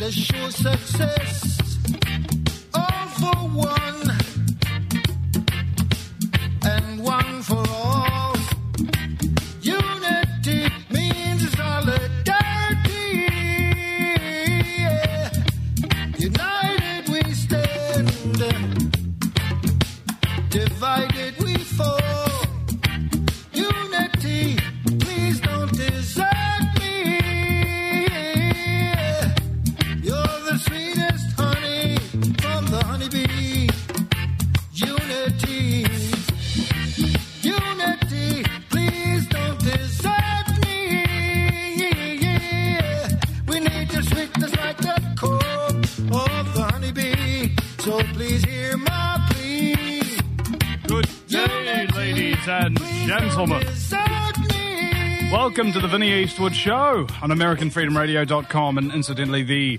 assure success. All for one, and one for all. Unity means solidarity. Yeah. United we stand, divided we fall. Unity, please don't desert me. You're the sweetest honey from the honeybee. Unity, unity, please don't desert me. We need your sweetness like the core of the honeybee. So please hear my plea. Good day, ladies and gentlemen. Welcome to the Vinnie Eastwood Show on AmericanFreedomRadio.com and incidentally the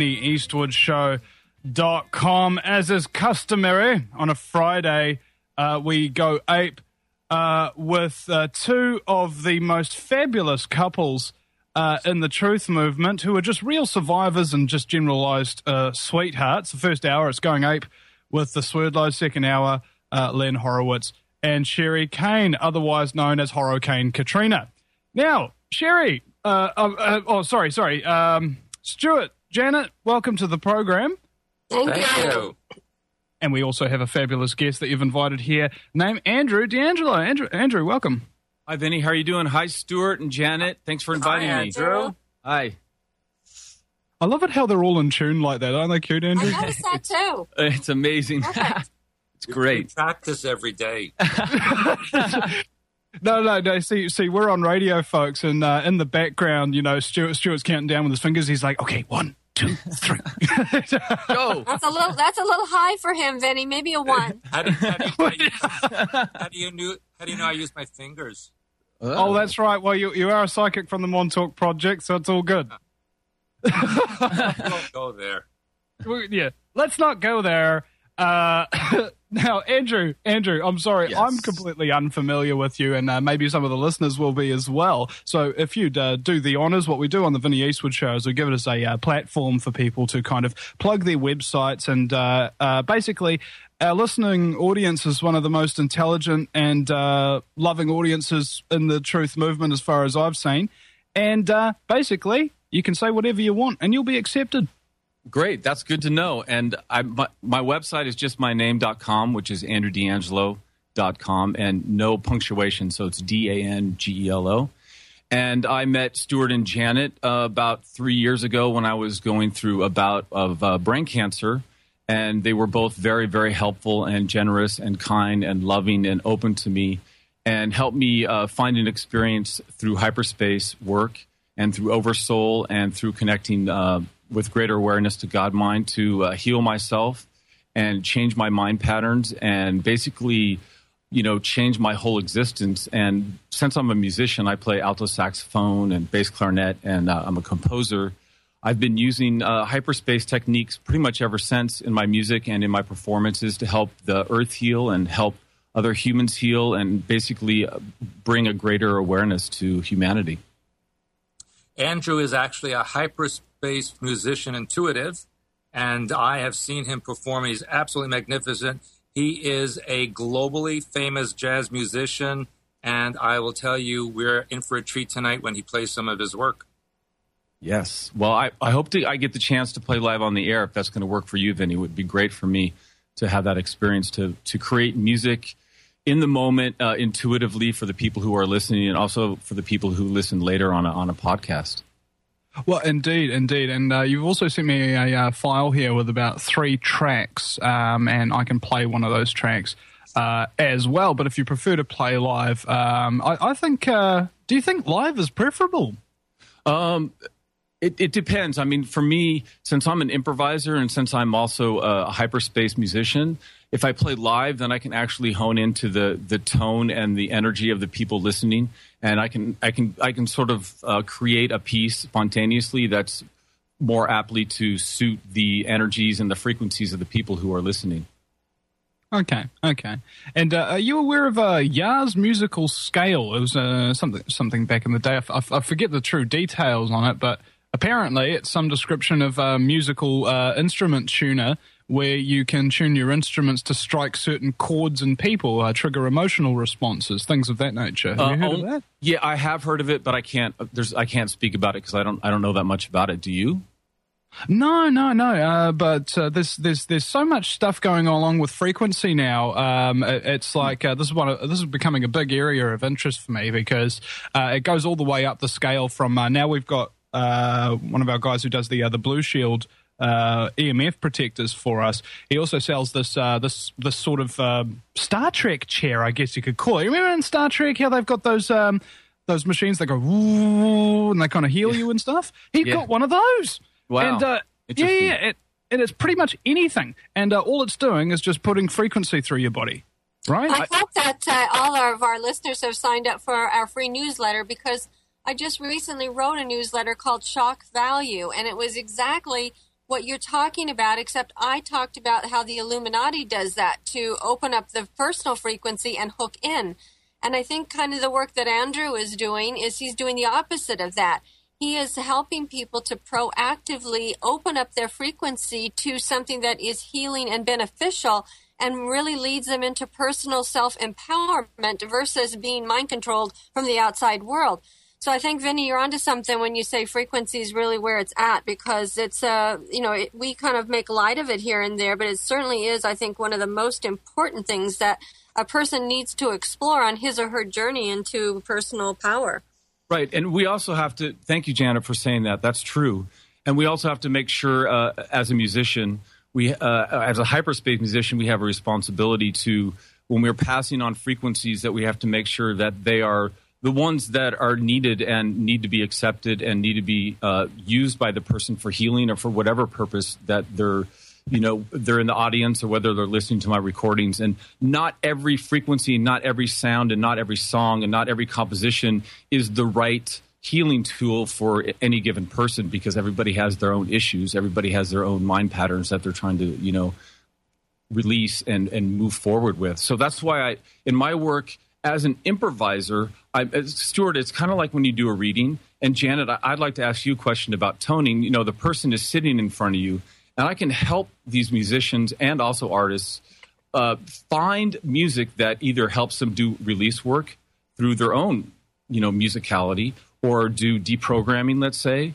VinnieEastwoodShow.com. As is customary on a Friday, we go ape with two of the most fabulous couples in the truth movement who are just real survivors and just generalized sweethearts. The first hour, it's going ape with the Swerdlow. Second hour, Len Horowitz and Sherry Kane, otherwise known as Horrocane Katrina. Now, Sherry, Stuart, Janet, welcome to the program. Thank you. And we also have a fabulous guest that you've invited here named Andrew D'Angelo. Andrew, welcome. Hi, Vinny. How are you doing? Hi, Stuart and Janet. Thanks for inviting me. Andrew. Hi. I love it how they're all in tune like that. Aren't they cute, Andrew? I noticed that too. It's amazing. Perfect. It's great. We practice every day. No. See, we're on radio, folks, and in the background, you know, Stuart's counting down with his fingers. He's like, okay, 1, 2, 3. Go. That's a little high for him, Vinny. Maybe a 1. How do you know I use my fingers? Oh, that's right. Well, you are a psychic from the Montauk Project, so it's all good. Don't go there. Yeah, let's not go there. Now, Andrew, I'm sorry, Yes. I'm completely unfamiliar with you, and maybe some of the listeners will be as well. So if you'd do the honors, what we do on the Vinnie Eastwood Show is we give it as a platform for people to kind of plug their websites, and basically our listening audience is one of the most intelligent and loving audiences in the truth movement as far as I've seen. And basically, you can say whatever you want, and you'll be accepted. Great. That's good to know. And my website is just my name.com, which is andrewdangelo.com, and no punctuation, so it's DANGELO. And I met Stuart and Janet about 3 years ago when I was going through a bout of brain cancer, and they were both very, very helpful and generous and kind and loving and open to me and helped me find an experience through hyperspace work and through Oversoul and through connecting with greater awareness to God mind to heal myself and change my mind patterns and basically, you know, change my whole existence. And since I'm a musician, I play alto saxophone and bass clarinet, and I'm a composer. I've been using hyperspace techniques pretty much ever since in my music and in my performances to help the earth heal and help other humans heal and basically bring a greater awareness to humanity. Andrew is actually a hyperspace musician intuitive, and I have seen him perform. He's absolutely magnificent. He is a globally famous jazz musician, and I will tell you, we're in for a treat tonight when he plays some of his work. Yes. Well, I hope I get the chance to play live on the air if that's going to work for you, Vinny. It would be great for me to have that experience to create music in the moment intuitively for the people who are listening and also for the people who listen later on a podcast. Well, indeed. And you've also sent me a file here with about 3 tracks, and I can play one of those tracks as well. But if you prefer to play live, I think, do you think live is preferable? It depends. I mean, for me, since I'm an improviser and since I'm also a hyperspace musician, if I play live, then I can actually hone into the tone and the energy of the people listening, and I can sort of create a piece spontaneously that's more aptly to suit the energies and the frequencies of the people who are listening. Okay. And are you aware of Yars musical scale? It was something back in the day. I forget the true details on it, but apparently it's some description of a musical instrument tuner where you can tune your instruments to strike certain chords in people, trigger emotional responses, things of that nature. Have you heard of that? Yeah, I have heard of it, but I can't speak about it because I don't know that much about it. Do you? No. But there's so much stuff going along with frequency now. It's like this is becoming a big area of interest for me because it goes all the way up the scale from now we've got one of our guys who does the Blue Shield EMF protectors for us. He also sells this sort of Star Trek chair, I guess you could call it. You remember in Star Trek how they've got those machines that go woo and they kind of heal you and stuff? He's got one of those. Wow. And and it's pretty much anything. And all it's doing is just putting frequency through your body, right? I hope that all of our listeners have signed up for our free newsletter because I just recently wrote a newsletter called Shock Value, and it was exactly what you're talking about, except I talked about how the Illuminati does that to open up the personal frequency and hook in. And I think kind of the work that Andrew is doing is he's doing the opposite of that. He is helping people to proactively open up their frequency to something that is healing and beneficial and really leads them into personal self-empowerment versus being mind-controlled from the outside world. So I think, Vinny, you're onto something when you say frequency is really where it's at because it's, we kind of make light of it here and there, but it certainly is, I think, one of the most important things that a person needs to explore on his or her journey into personal power. Right, and we also have to, thank you, Janet, for saying that. That's true. And we also have to make sure, as a musician, as a hyperspace musician, we have a responsibility to, when we're passing on frequencies, that we have to make sure that they are the ones that are needed and need to be accepted and need to be used by the person for healing or for whatever purpose that they're in the audience or whether they're listening to my recordings. And not every frequency, not every sound, and not every song, and not every composition is the right healing tool for any given person because everybody has their own issues. Everybody has their own mind patterns that they're trying to, release and move forward with. So that's why in my work as an improviser, Stuart, it's kind of like when you do a reading. And Janet, I'd like to ask you a question about toning. The person is sitting in front of you, and I can help these musicians and also artists find music that either helps them do release work through their own, musicality, or do deprogramming, let's say,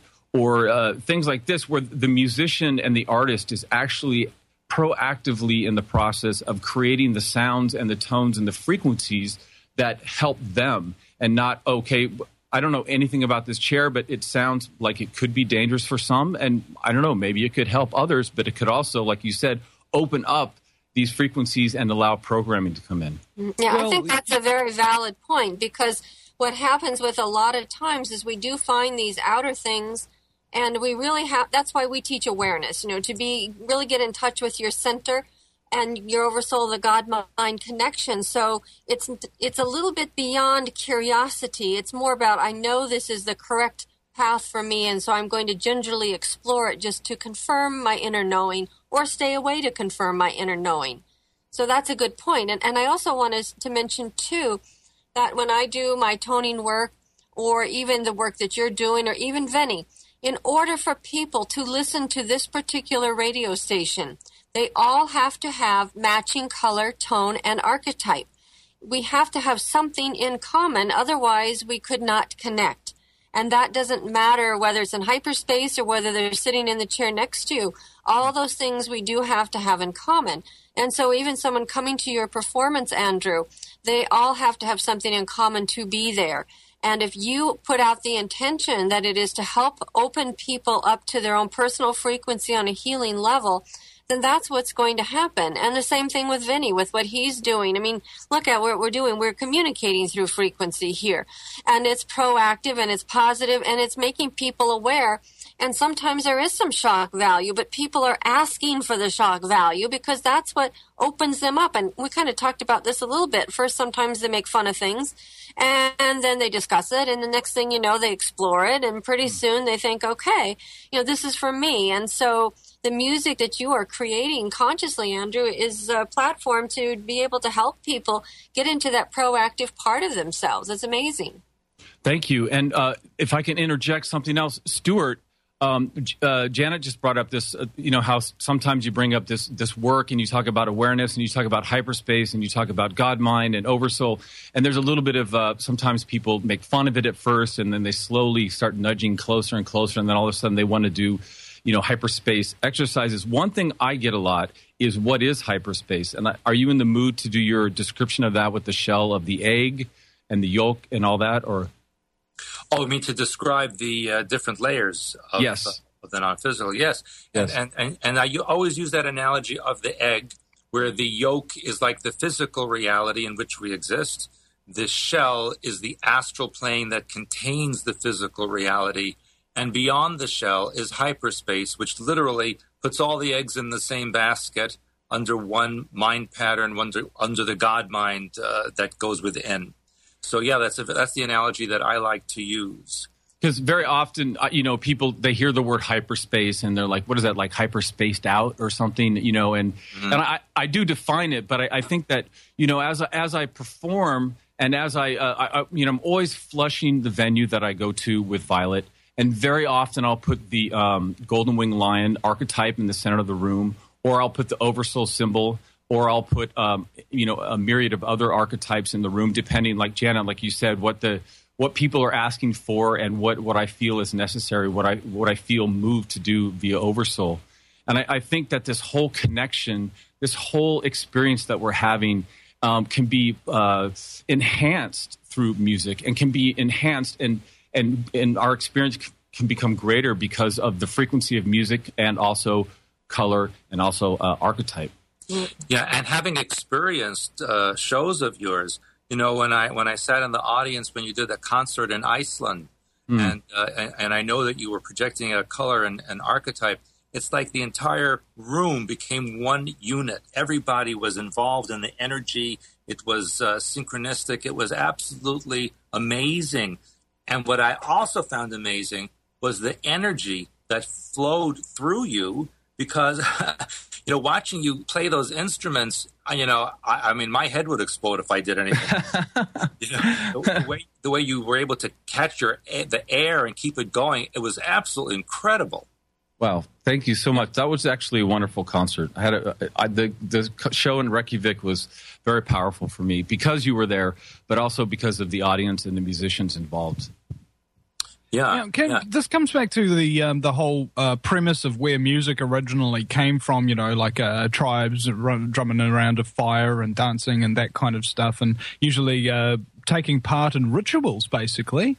or things like this, where the musician and the artist is actually proactively in the process of creating the sounds and the tones and the frequencies that help them, and not, okay, I don't know anything about this chair, but it sounds like it could be dangerous for some. And I don't know, maybe it could help others, but it could also, like you said, open up these frequencies and allow programming to come in. Yeah, I think that's a very valid point because what happens with a lot of times is we do find these outer things and we really have, that's why we teach awareness, to really get in touch with your center and your oversoul, the God-mind connection. So it's a little bit beyond curiosity. It's more about, I know this is the correct path for me, and so I'm going to gingerly explore it just to confirm my inner knowing or stay away to confirm my inner knowing. So that's a good point. And I also wanted to mention, too, that when I do my toning work or even the work that you're doing or even Vinny, in order for people to listen to this particular radio station, they all have to have matching color, tone, and archetype. We have to have something in common, otherwise we could not connect. And that doesn't matter whether it's in hyperspace or whether they're sitting in the chair next to you. All those things we do have to have in common. And so even someone coming to your performance, Andrew, they all have to have something in common to be there. And if you put out the intention that it is to help open people up to their own personal frequency on a healing level, then that's what's going to happen. And the same thing with Vinny, with what he's doing. I mean, look at what we're doing. We're communicating through frequency here. And it's proactive and it's positive and it's making people aware. And sometimes there is some shock value, but people are asking for the shock value because that's what opens them up. And we kind of talked about this a little bit. First, sometimes they make fun of things and then they discuss it. And the next thing you know, they explore it. And pretty soon they think, okay, this is for me. And so the music that you are creating consciously, Andrew, is a platform to be able to help people get into that proactive part of themselves. It's amazing. Thank you. And if I can interject something else, Stuart, Janet just brought up this, how sometimes you bring up this work and you talk about awareness and you talk about hyperspace and you talk about God, mind, and oversoul. And there's a little bit of sometimes people make fun of it at first and then they slowly start nudging closer and closer. And then all of a sudden they want to do, hyperspace exercises. One thing I get a lot is what is hyperspace? And are you in the mood to do your description of that with the shell of the egg and the yolk and all that, or? Oh, you mean to describe the different layers of, yes. Of the non-physical? Yes. And I always use that analogy of the egg, where the yolk is like the physical reality in which we exist. The shell is the astral plane that contains the physical reality. And beyond the shell is hyperspace, which literally puts all the eggs in the same basket under one mind pattern, under the God mind that goes within. So, yeah, that's the analogy that I like to use. Because very often, people, they hear the word hyperspace and they're like, what is that, like hyperspaced out or something, and I do define it, but I think that, as I perform and as I'm always flushing the venue that I go to with Violet, and very often I'll put the golden winged lion archetype in the center of the room, or I'll put the oversoul symbol, or I'll put, a myriad of other archetypes in the room, depending, like Janet, like you said, what people are asking for and what I feel is necessary, what I feel moved to do via oversoul. And I think that this whole connection, this whole experience that we're having can be enhanced through music and can be enhanced and our experience can become greater because of the frequency of music and also color and also archetype. Yeah, and having experienced shows of yours, when I sat in the audience when you did a concert in Iceland, and I know that you were projecting a color and an archetype, it's like the entire room became one unit. Everybody was involved in the energy. It was synchronistic. It was absolutely amazing. And what I also found amazing was the energy that flowed through you because watching you play those instruments, I mean, my head would explode if I did anything. The way you were able to catch the air and keep it going, it was absolutely incredible. Wow, thank you so much. That was actually a wonderful concert. I had the show in Reykjavik was very powerful for me because you were there, but also because of the audience and the musicians involved. Yeah, this comes back to the whole premise of where music originally came from. Like tribes drumming around a fire and dancing and that kind of stuff, and usually taking part in rituals, basically.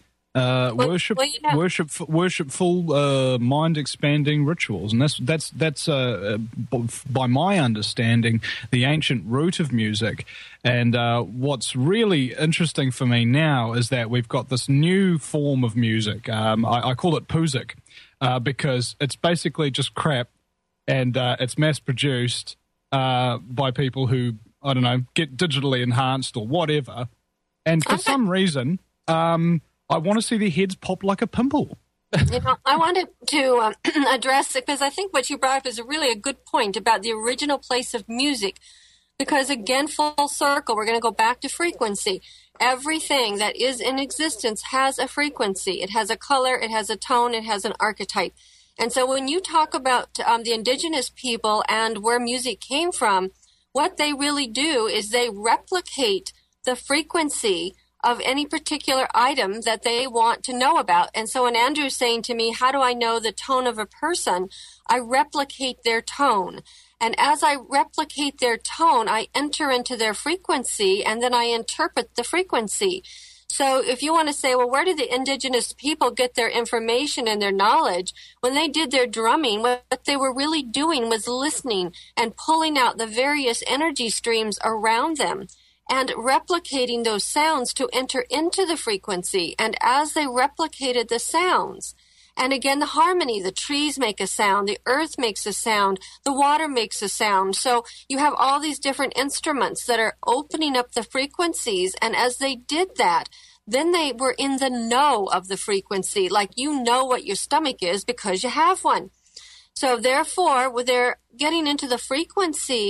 Worshipful, mind-expanding rituals, and that's by my understanding the ancient root of music. And what's really interesting for me now is that we've got this new form of music. I call it Puzik because it's basically just crap, and it's mass-produced by people who, I don't know, get digitally enhanced or whatever. And for some reason, I want to see their heads pop like a pimple. I wanted to address it because I think what you brought up is really a good point about the original place of music. Because again, full circle, we're going to go back to frequency. Everything that is in existence has a frequency. It has a color, it has a tone, it has an archetype. And so when you talk about the indigenous people and where music came from, what they really do is they replicate the frequency of any particular item that they want to know about. And so when Andrew's saying to me, how do I know the tone of a person? I replicate their tone. And as I replicate their tone, I enter into their frequency, and then I interpret the frequency. So if you want to say, well, where did the indigenous people get their information and their knowledge? When they did their drumming, what they were really doing was listening and pulling out the various energy streams around them and replicating those sounds to enter into the frequency. And as they replicated the sounds, and again, the harmony, the trees make a sound, the earth makes a sound, the water makes a sound. So you have all these different instruments that are opening up the frequencies. And as they did that, then they were in the know of the frequency, like you know what your stomach is because you have one. So therefore, they're getting into the frequency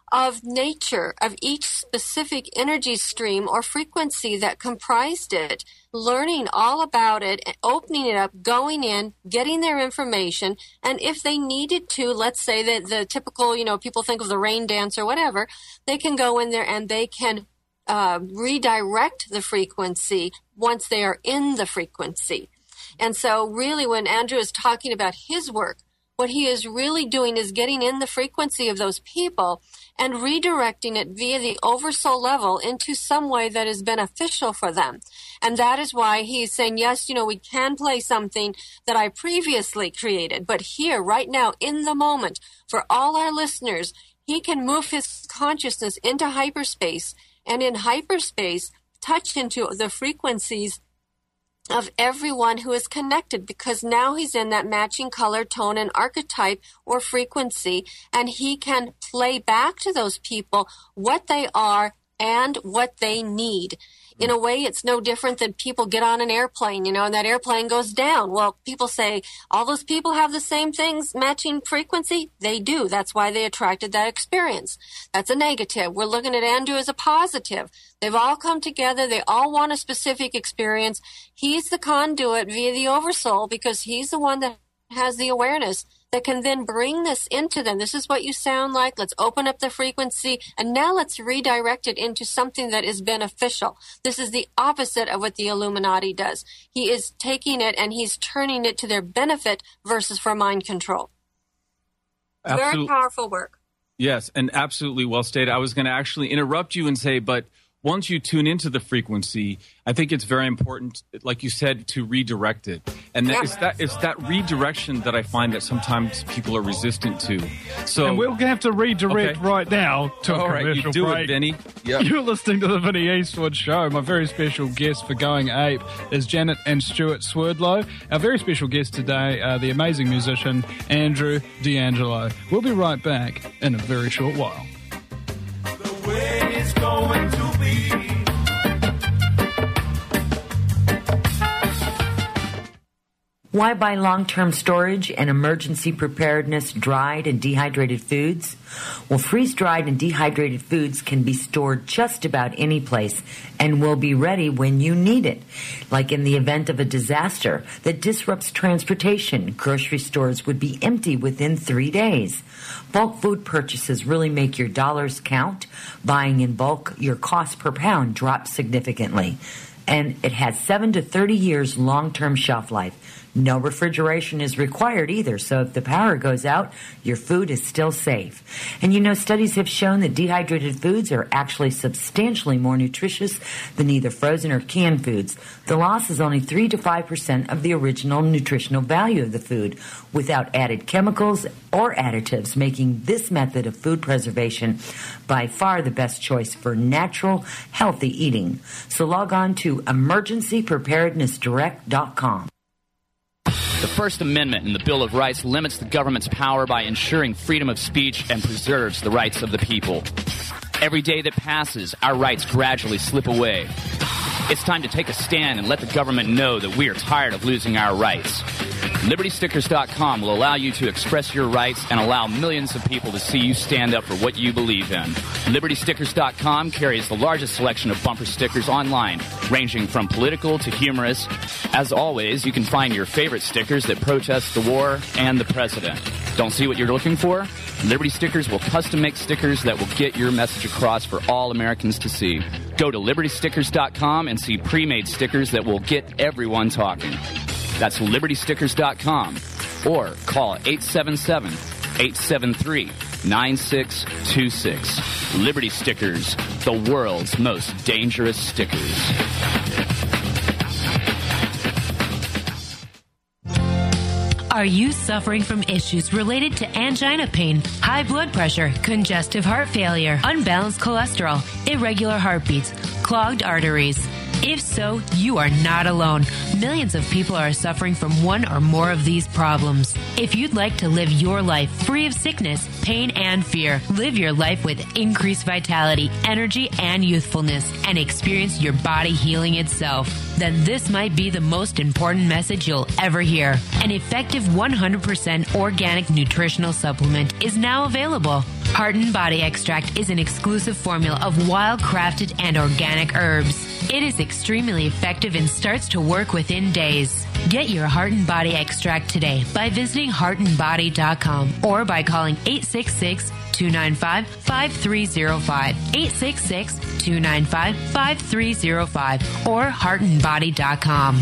of nature, of each specific energy stream or frequency that comprised it, learning all about it, opening it up, going in, getting their information, and if they needed to, let's say that the typical, people think of the rain dance or whatever, they can go in there and they can redirect the frequency once they are in the frequency. And so really when Andrew is talking about his work, what he is really doing is getting in the frequency of those people and redirecting it via the oversoul level into some way that is beneficial for them. And that is why he's saying, yes, we can play something that I previously created, but here, right now, in the moment, for all our listeners, he can move his consciousness into hyperspace, and in hyperspace, touch into the frequencies of everyone who is connected, because now he's in that matching color, tone, and archetype or frequency, and he can play back to those people what they are and what they need. In a way, it's no different than people get on an airplane, and that airplane goes down. Well, people say, all those people have the same things, matching frequency? They do. That's why they attracted that experience. That's a negative. We're looking at Andrew as a positive. They've all come together. They all want a specific experience. He's the conduit via the oversoul because he's the one that has the awareness that can then bring this into them. This is what you sound like. Let's open up the frequency, and now let's redirect it into something that is beneficial. This is the opposite of what the Illuminati does. He is taking it and he's turning it to their benefit versus for mind control. Very powerful work. Yes, and absolutely well stated. I was going to actually interrupt you and say, but once you tune into the frequency, I think it's very important, like you said, to redirect it. And it's that redirection that I find that sometimes people are resistant to. So, and we'll have to redirect right now to a commercial you do break. It, Vinny. Yep. You're listening to the Vinny Eastwood Show. My very special guest for Going Ape is Janet and Stuart Swerdlow. Our very special guest today, the amazing musician Andrew D'Angelo. We'll be right back in a very short while. The way it's going to be. Why buy long-term storage and emergency preparedness dried and dehydrated foods? Well, freeze-dried and dehydrated foods can be stored just about any place and will be ready when you need it. Like in the event of a disaster that disrupts transportation, grocery stores would be empty within 3 days. Bulk food purchases really make your dollars count. Buying in bulk, your cost per pound drops significantly. And it has 7 to 30 years long-term shelf life. No refrigeration is required either, so if the power goes out, your food is still safe. And studies have shown that dehydrated foods are actually substantially more nutritious than either frozen or canned foods. The loss is only 3 to 5% of the original nutritional value of the food, without added chemicals or additives, making this method of food preservation by far the best choice for natural, healthy eating. So log on to emergencypreparednessdirect.com. The First Amendment in the Bill of Rights limits the government's power by ensuring freedom of speech and preserves the rights of the people. Every day that passes, our rights gradually slip away. It's time to take a stand and let the government know that we are tired of losing our rights. LibertyStickers.com will allow you to express your rights and allow millions of people to see you stand up for what you believe in. LibertyStickers.com carries the largest selection of bumper stickers online, ranging from political to humorous. As always, you can find your favorite stickers that protest the war and the president. Don't see what you're looking for? Liberty Stickers will custom make stickers that will get your message across for all Americans to see. Go to LibertyStickers.com and see pre-made stickers that will get everyone talking. That's LibertyStickers.com or call 877-873-9626. Liberty Stickers, the world's most dangerous stickers. Are you suffering from issues related to angina pain, high blood pressure, congestive heart failure, unbalanced cholesterol, irregular heartbeats, clogged arteries? If so, you are not alone. Millions of people are suffering from one or more of these problems. If you'd like to live your life free of sickness, pain, and fear, live your life with increased vitality, energy, and youthfulness, and experience your body healing itself, then this might be the most important message you'll ever hear. An effective 100% organic nutritional supplement is now available. Heart and Body Extract is an exclusive formula of wild-crafted and organic herbs. It is extremely effective and starts to work within days. Get your Heart and Body Extract today by visiting heartandbody.com or by calling 866-295-5305, 866-295-5305, or heartandbody.com.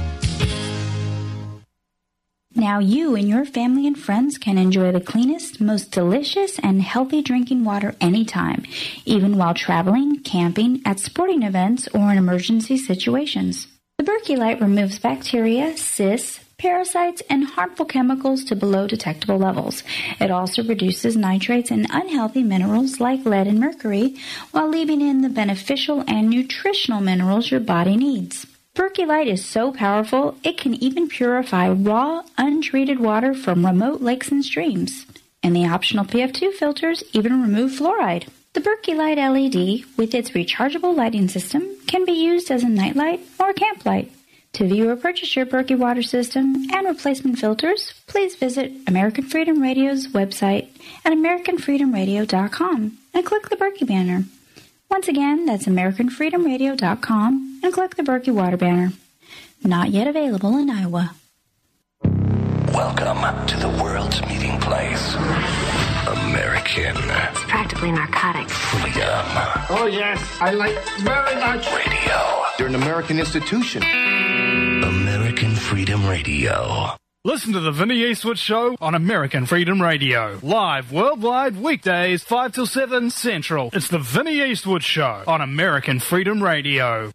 Now you and your family and friends can enjoy the cleanest, most delicious, and healthy drinking water anytime, even while traveling, camping, at sporting events, or in emergency situations. The Berkey Light removes bacteria, cysts, parasites, and harmful chemicals to below detectable levels. It also reduces nitrates and unhealthy minerals like lead and mercury, while leaving in the beneficial and nutritional minerals your body needs. Berkey Light is so powerful, it can even purify raw, untreated water from remote lakes and streams. And the optional PF2 filters even remove fluoride. The Berkey Light LED, with its rechargeable lighting system, can be used as a nightlight or camp light. To view or purchase your Berkey water system and replacement filters, please visit American Freedom Radio's website at AmericanFreedomRadio.com and click the Berkey banner. Once again, that's AmericanFreedomRadio.com and click the Berkey water banner. Not yet available in Iowa. Welcome to the world's meeting place. American. It's practically narcotic. Freedom. Oh, yes, I like very much. Radio. You're an American institution. American Freedom Radio. Listen to the Vinnie Eastwood Show on American Freedom Radio. Live worldwide weekdays 5 till 7 Central. It's the Vinnie Eastwood Show on American Freedom Radio.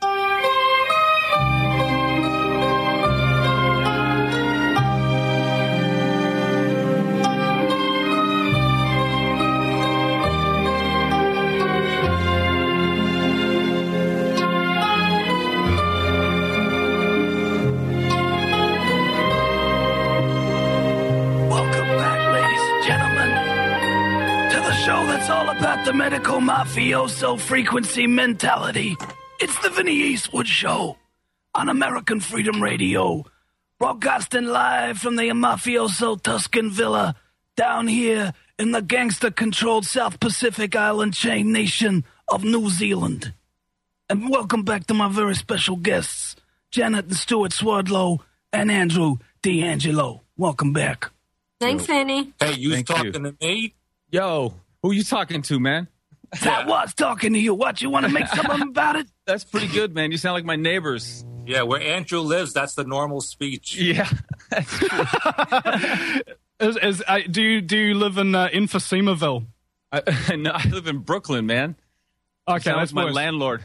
It's all about the medical mafioso frequency mentality. It's the Vinnie Eastwood Show on American Freedom Radio, broadcasting live from the mafioso Tuscan Villa down here in the gangster-controlled South Pacific Island chain nation of New Zealand. And welcome back to my very special guests, Janet and Stuart Swerdlow and Andrew D'Angelo. Welcome back. Thanks, Vinnie. Hey, you talking to me? Yo, who you talking to, man? I was talking to you. What, you want to make something about it? That's pretty good, man. You sound like my neighbors. Yeah, where Andrew lives, that's the normal speech. Yeah. Do you live in Infosemaville? No, I live in Brooklyn, man. Okay, that's my landlord.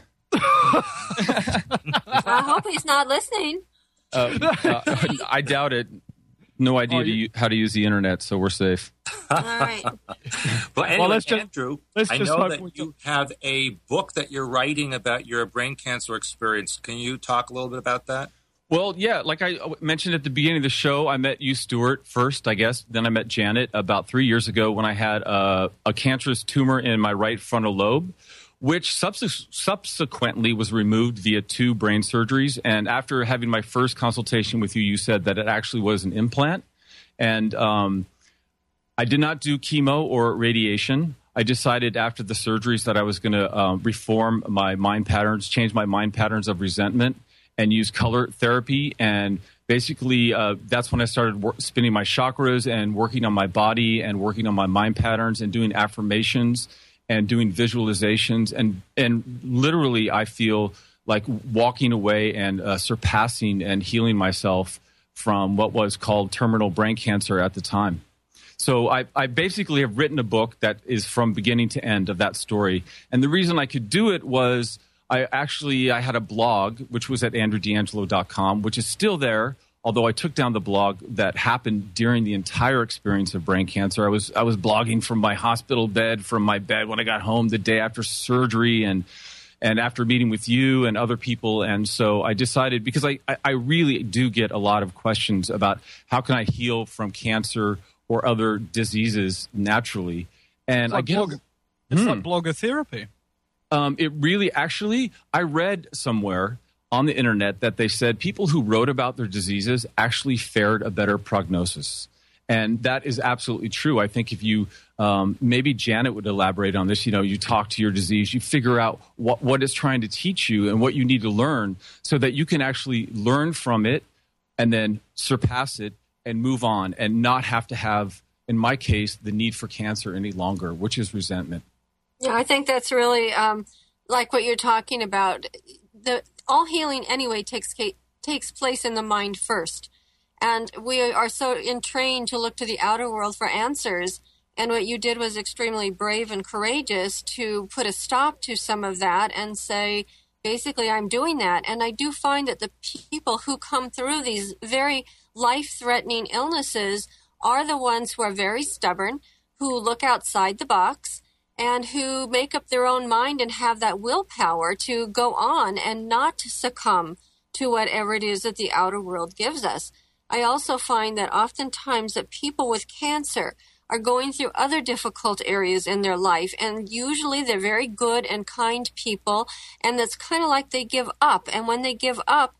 I hope he's not listening. I doubt it. No idea how to use the internet, so we're safe. All right. Well, anyway, Andrew, I know that you have a book that you're writing about your brain cancer experience. Can you talk a little bit about that? Well, yeah, like I mentioned at the beginning of the show, I met you, Stuart, first, I guess. Then I met Janet about 3 years ago when I had a cancerous tumor in my right frontal lobe, which subsequently was removed via 2 brain surgeries. And after having my first consultation with you, you said that it actually was an implant. And I did not do chemo or radiation. I decided after the surgeries that I was going to reform my mind patterns, change my mind patterns of resentment, and use color therapy. And basically, that's when I started spinning my chakras and working on my body and working on my mind patterns and doing affirmations and doing visualizations. And literally, I feel like walking away and surpassing and healing myself from what was called terminal brain cancer at the time. So I basically have written a book that is from beginning to end of that story. And the reason I could do it was I had a blog, which was at andrewdangelo.com, which is still there, although I took down the blog that happened during the entire experience of brain cancer. I was blogging from my hospital bed, from my bed when I got home the day after surgery and after meeting with you and other people. And so I decided, because I really do get a lot of questions about how can I heal from cancer or other diseases naturally. And it's like blogger therapy. It really, actually, I read somewhere on the internet that they said people who wrote about their diseases actually fared a better prognosis. And that is absolutely true. I think if you, maybe Janet would elaborate on this, you talk to your disease, you figure out what it's trying to teach you and what you need to learn so that you can actually learn from it and then surpass it and move on and not have to have, in my case, the need for cancer any longer, which is resentment. Yeah, I think that's really like what you're talking about. All healing anyway takes place in the mind first. And we are so entrained to look to the outer world for answers. And what you did was extremely brave and courageous to put a stop to some of that and say, basically, I'm doing that. And I do find that the people who come through these very life-threatening illnesses are the ones who are very stubborn, who look outside the box, and who make up their own mind and have that willpower to go on and not to succumb to whatever it is that the outer world gives us. I also find that oftentimes that people with cancer are going through other difficult areas in their life, and usually they're very good and kind people, and it's kind of like they give up. And when they give up,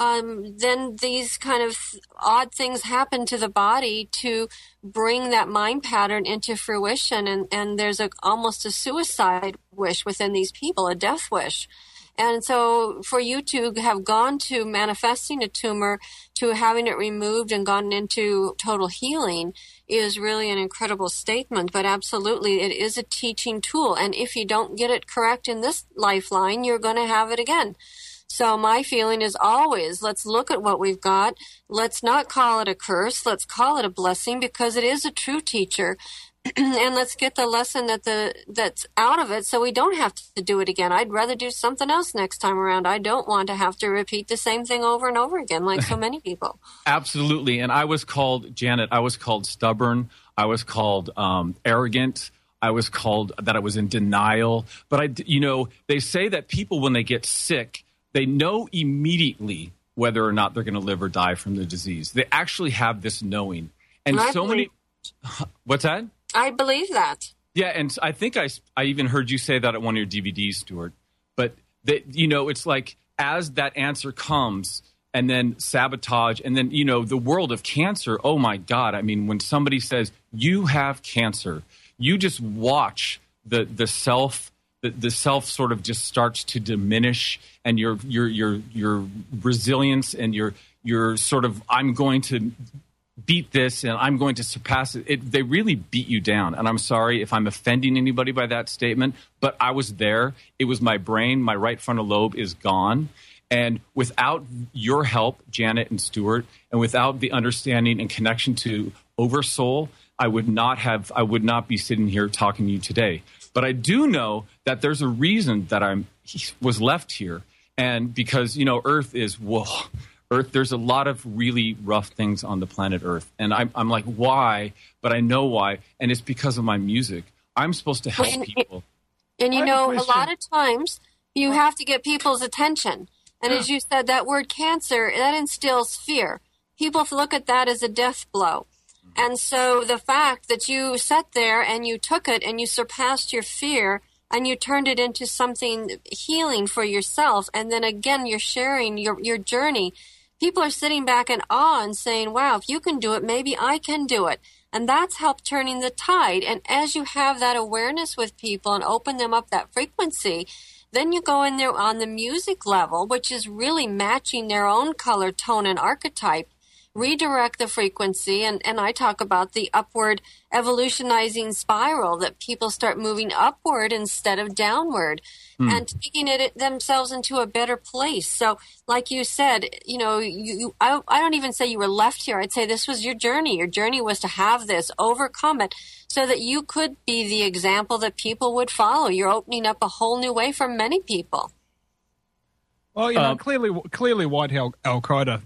then these kind of odd things happen to the body to bring that mind pattern into fruition, and there's almost a suicide wish within these people, a death wish. And so for you to have gone to manifesting a tumor to having it removed and gone into total healing is really an incredible statement. But absolutely, it is a teaching tool. And if you don't get it correct in this lifeline, you're going to have it again. So my feeling is always, let's look at what we've got. Let's not call it a curse. Let's call it a blessing, because it is a true teacher. And let's get the lesson that's out of it so we don't have to do it again. I'd rather do something else next time around. I don't want to have to repeat the same thing over and over again like so many people. Absolutely. And I was called, Janet, I was called stubborn. I was called arrogant. I was called that I was in denial. But, they say that people, when they get sick, they know immediately whether or not they're going to live or die from the disease. They actually have this knowing. And so many... What's that? I believe that. Yeah, and I think I even heard you say that at one of your DVDs, Stuart. But, it's like as that answer comes and then sabotage and then, the world of cancer, oh, my God. I mean, when somebody says you have cancer, you just watch the self sort of just starts to diminish, and your resilience and your sort of, I'm going to beat this and I'm going to surpass it. They really beat you down. And I'm sorry if I'm offending anybody by that statement, but I was there. It was my brain. My right frontal lobe is gone. And without your help, Janet and Stuart, and without the understanding and connection to Oversoul, I would not be sitting here talking to you today. But I do know that there's a reason that I was left here. And because, Earth is, Earth, there's a lot of really rough things on the planet Earth. And I'm like, why? But I know why. And it's because of my music. I'm supposed to help people. And a lot of times you have to get people's attention. And as you said, that word cancer, that instills fear. People look at that as a death blow. And so the fact that you sat there and you took it and you surpassed your fear and you turned it into something healing for yourself, and then again you're sharing your journey, people are sitting back in awe and saying, wow, if you can do it, maybe I can do it. And that's helped turning the tide. And as you have that awareness with people and open them up that frequency, then you go in there on the music level, which is really matching their own color, tone, and archetype. Redirect the frequency, and I talk about the upward evolutionizing spiral, that people start moving upward instead of downward and taking it themselves into a better place. So like you said, I don't even say you were left here. I'd say this was your journey. Your journey was to have this, overcome it, so that you could be the example that people would follow. You're opening up a whole new way for many people. Well, clearly white Al-Qaeda,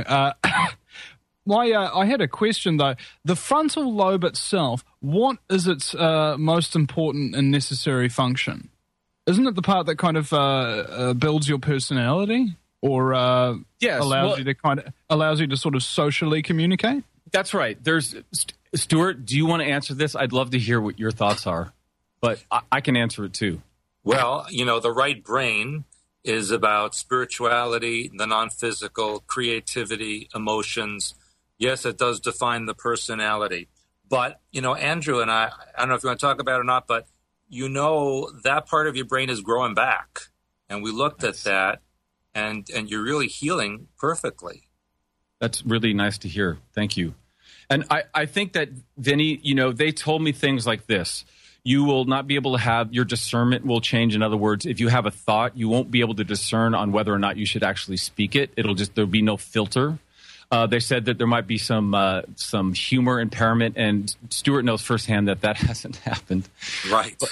I had a question, though. The frontal lobe itself, what is its most important and necessary function? Isn't it the part that kind of builds your personality, or allows you to sort of socially communicate? That's right. Stuart, do you want to answer this? I'd love to hear what your thoughts are, but I can answer it too. Well, the right brain is about spirituality, the non-physical, creativity, emotions. Yes, it does define the personality. But, Andrew and I don't know if you want to talk about it or not, but that part of your brain is growing back. And we looked at that, and you're really healing perfectly. That's really nice to hear. Thank you. And I think that, Vinny, they told me things like this. You will not be able to have, your discernment will change. In other words, if you have a thought, you won't be able to discern on whether or not you should actually speak it. There'll be no filter. They said that there might be some humor impairment, and Stuart knows firsthand that hasn't happened. Right.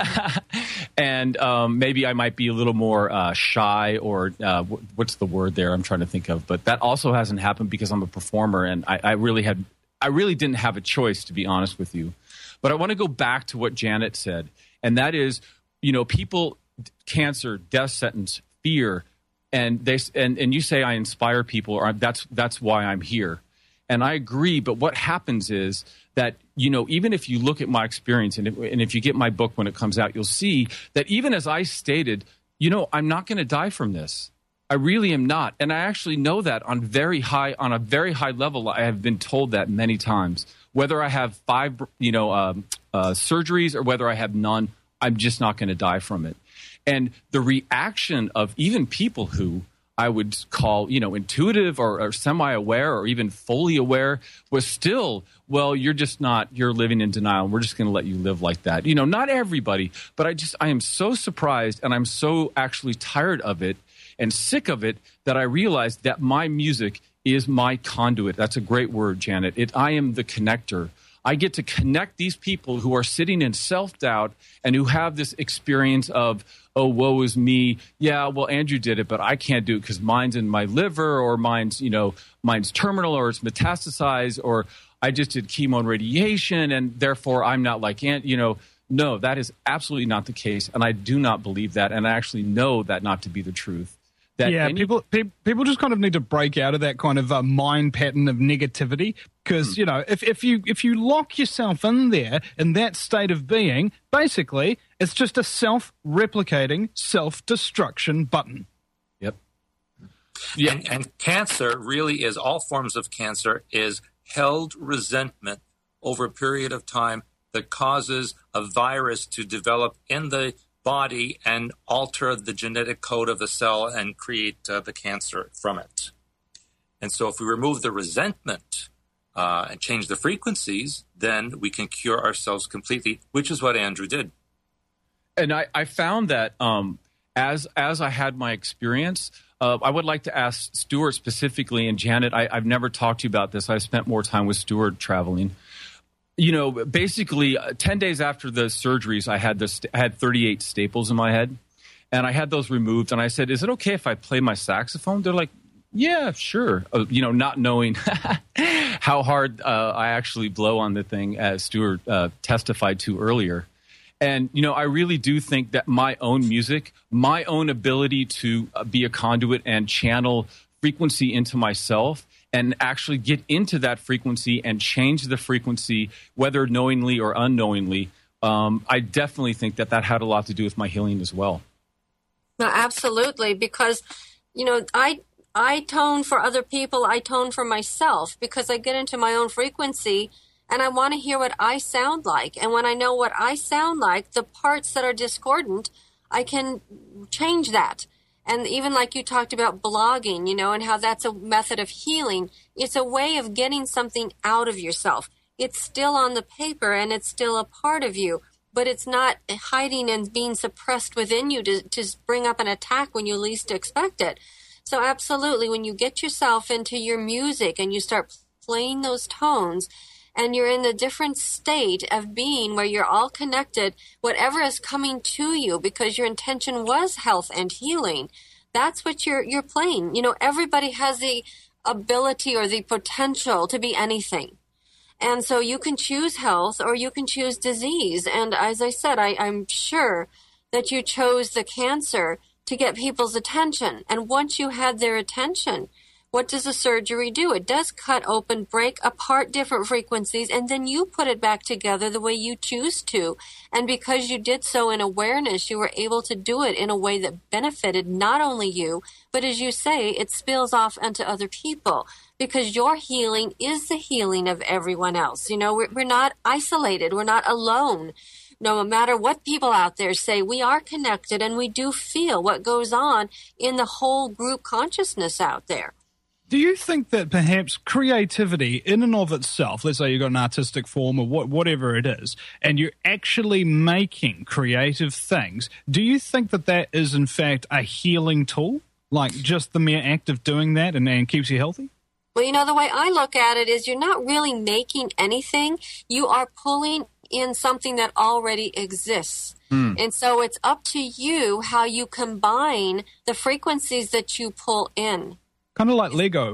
And maybe I might be a little more shy, or what's the word there I'm trying to think of? But that also hasn't happened because I'm a performer, and I really didn't have a choice, to be honest with you. But I want to go back to what Janet said, and that is, people, cancer, death sentence, fear. And you say I inspire people, or that's why I'm here, and I agree. But what happens is that even if you look at my experience, and if you get my book when it comes out, you'll see that even as I stated, I'm not going to die from this. I really am not, and I actually know that on a very high level. I have been told that many times. Whether I have 5 surgeries or whether I have none, I'm just not going to die from it. And the reaction of even people who I would call, intuitive or semi-aware or even fully aware was still, well, you're living in denial. And we're just going to let you live like that. Not everybody, but I am so surprised, and I'm so actually tired of it and sick of it that I realized that my music is my conduit. That's a great word, Janet. I am the connector. I get to connect these people who are sitting in self-doubt and who have this experience of, oh, woe is me. Yeah, well, Andrew did it, but I can't do it because mine's in my liver, or mine's terminal, or it's metastasized, or I just did chemo and radiation, and therefore I'm not like Andrew. No, that is absolutely not the case, and I do not believe that, and I actually know that not to be the truth. People just kind of need to break out of that kind of mind pattern of negativity, because if you lock yourself in there in that state of being, basically it's just a self-replicating self-destruction button. Yep. Yeah. And cancer really is, all forms of cancer is held resentment over a period of time that causes a virus to develop in the body and alter the genetic code of the cell and create the cancer from it. And so if we remove the resentment and change the frequencies, then we can cure ourselves completely, which is what Andrew did. And I found that as I had my experience, I would like to ask Stuart specifically, and Janet, I've never talked to you about this. I've spent more time with Stuart traveling. Basically 10 days after the surgeries, I had 38 staples in my head, and I had those removed. And I said, "Is it okay if I play my saxophone?" They're like, "Yeah, sure." Not knowing how hard I actually blow on the thing, as Stuart testified to earlier. And I really do think that my own music, my own ability to be a conduit and channel frequency into myself, and actually get into that frequency and change the frequency, whether knowingly or unknowingly, I definitely think that had a lot to do with my healing as well. No, absolutely, because, I tone for other people, I tone for myself, because I get into my own frequency and I want to hear what I sound like. And when I know what I sound like, the parts that are discordant, I can change that. And even like you talked about blogging, and how that's a method of healing. It's a way of getting something out of yourself. It's still on the paper and it's still a part of you, but it's not hiding and being suppressed within you to bring up an attack when you least expect it. So absolutely, when you get yourself into your music and you start playing those tones, and you're in a different state of being where you're all connected, whatever is coming to you, because your intention was health and healing, that's what you're playing. Everybody has the ability or the potential to be anything. And so you can choose health or you can choose disease. And as I said, I'm sure that you chose the cancer to get people's attention. And once you had their attention, what does the surgery do? It does cut open, break apart different frequencies, and then you put it back together the way you choose to. And because you did so in awareness, you were able to do it in a way that benefited not only you, but as you say, it spills off onto other people. Because your healing is the healing of everyone else. You know, we're not isolated. We're not alone. No matter what people out there say, we are connected and we do feel what goes on in the whole group consciousness out there. Do you think that perhaps creativity in and of itself, let's say you've got an artistic form or whatever it is, and you're actually making creative things, do you think that that is in fact a healing tool? Like just the mere act of doing that and keeps you healthy? Well, you know, the way I look at it is you're not really making anything. You are pulling in something that already exists. And so it's up to you how you combine the frequencies that you pull in. Kind of like Lego.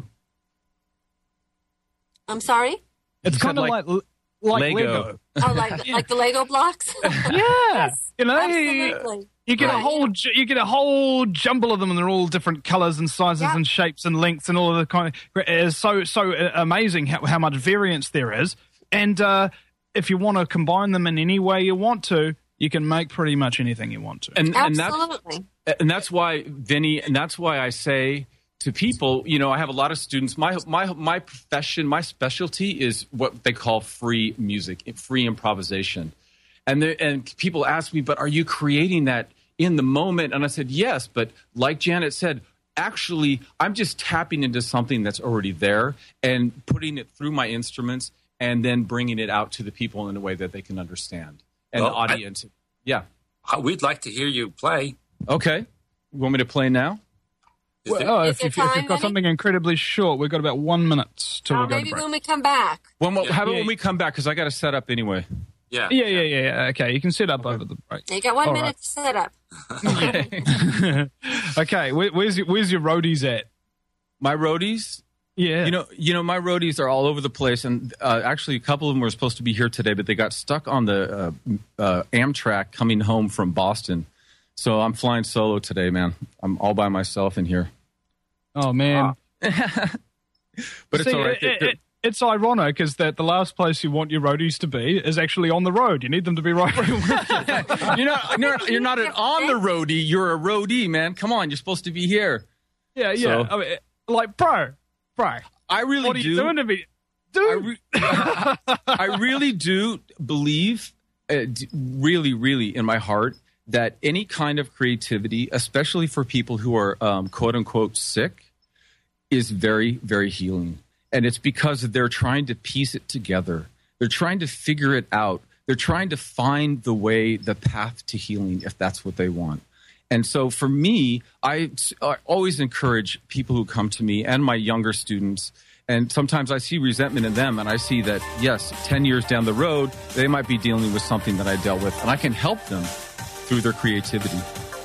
I'm sorry? It's kind of like Lego. Oh, like the Lego blocks? Yeah. Yes, you know, absolutely. You get a whole jumble of them, and they're all different colors and sizes and shapes and lengths and all of the kind of. It's so amazing how much variance there is. And if you want to combine them in any way you want to, you can make pretty much anything you want to. Absolutely. And that's why, Vinny, and that's why I say to people, you know, I have a lot of students. My profession, my specialty is what they call free music, free improvisation. And people ask me, but are you creating that in the moment? And I said, yes, but like Janet said, actually, I'm just tapping into something that's already there and putting it through my instruments and then bringing it out to the people in a way that they can understand. And the audience. We'd like to hear you play. Okay. You want me to play now? If you've got something incredibly short, we've got about 1 minute till we go to break. Maybe when we come back. How about when we come back? Because I got to set up anyway. Yeah. Okay, you can set up over the break. You got 1 minute to set up. Okay, where's your roadies at? My roadies? Yeah. You know, my roadies are all over the place, and actually a couple of them were supposed to be here today, but they got stuck on the Amtrak coming home from Boston. So I'm flying solo today, man. I'm all by myself in here. Oh, man. But it's all right. It's ironic because that the last place you want your roadies to be is actually on the road. You need them to be riding with you. You're not an on the roadie. You're a roadie, man. Come on, you're supposed to be here. Yeah. So, I mean, like, bro. I really what are you doing to me? Dude. I really do believe, really, really in my heart, that any kind of creativity, especially for people who are quote unquote sick, is very, very healing. And it's because they're trying to piece it together. They're trying to figure it out. They're trying to find the path to healing, if that's what they want. And so for me, I always encourage people who come to me and my younger students, and sometimes I see resentment in them, and I see that, yes, 10 years down the road, they might be dealing with something that I dealt with, and I can help them through their creativity.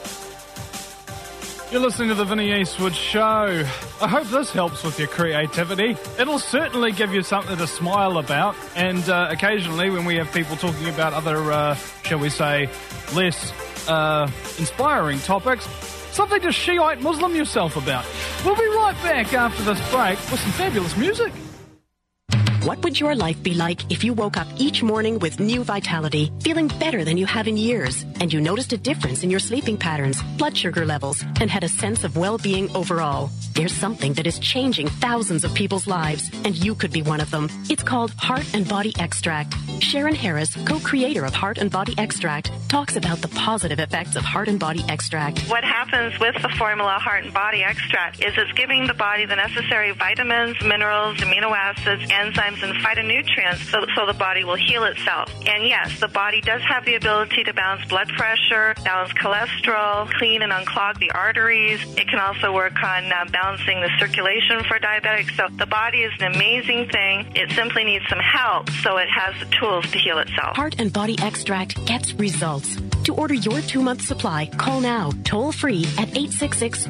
You're listening to the Vinny Eastwood Show. I hope this helps with your creativity. It'll certainly give you something to smile about. And occasionally when we have people talking about other, shall we say, less inspiring topics, something to Shiite Muslim yourself about. We'll be right back after this break with some fabulous music. What would your life be like if you woke up each morning with new vitality, feeling better than you have in years, and you noticed a difference in your sleeping patterns, blood sugar levels, and had a sense of well-being overall? There's something that is changing thousands of people's lives, and you could be one of them. It's called Heart and Body Extract. Sharon Harris, co-creator of Heart and Body Extract, talks about the positive effects of Heart and Body Extract. What happens with the formula Heart and Body Extract is it's giving the body the necessary vitamins, minerals, amino acids, enzymes, and phytonutrients so the body will heal itself. And yes, the body does have the ability to balance blood pressure, balance cholesterol, clean and unclog the arteries. It can also work on balancing the circulation for diabetics. So the body is an amazing thing. It simply needs some help so it has the tools to heal itself. Heart and Body Extract gets results. To order your 2-month supply, call now, toll free at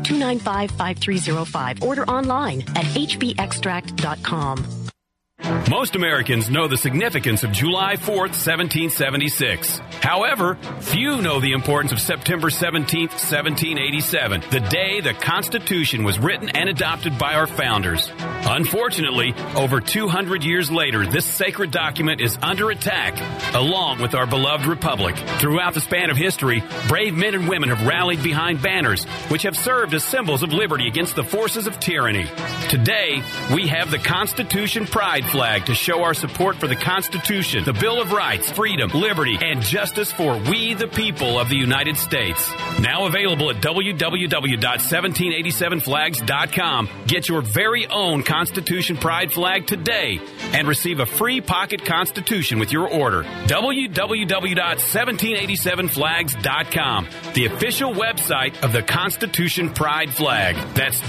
866-295-5305. Order online at hbextract.com. Most Americans know the significance of July 4th, 1776. However, few know the importance of September 17th, 1787, the day the Constitution was written and adopted by our founders. Unfortunately, over 200 years later, this sacred document is under attack, along with our beloved republic. Throughout the span of history, brave men and women have rallied behind banners, which have served as symbols of liberty against the forces of tyranny. Today, we have the Constitution Pride flag to show our support for the Constitution, the Bill of Rights, freedom, liberty, and justice for we the people of the United States. Now available at www.1787flags.com. Get your very own Constitution Pride flag today and receive a free pocket Constitution with your order. www.1787flags.com, the official website of the Constitution Pride flag. That's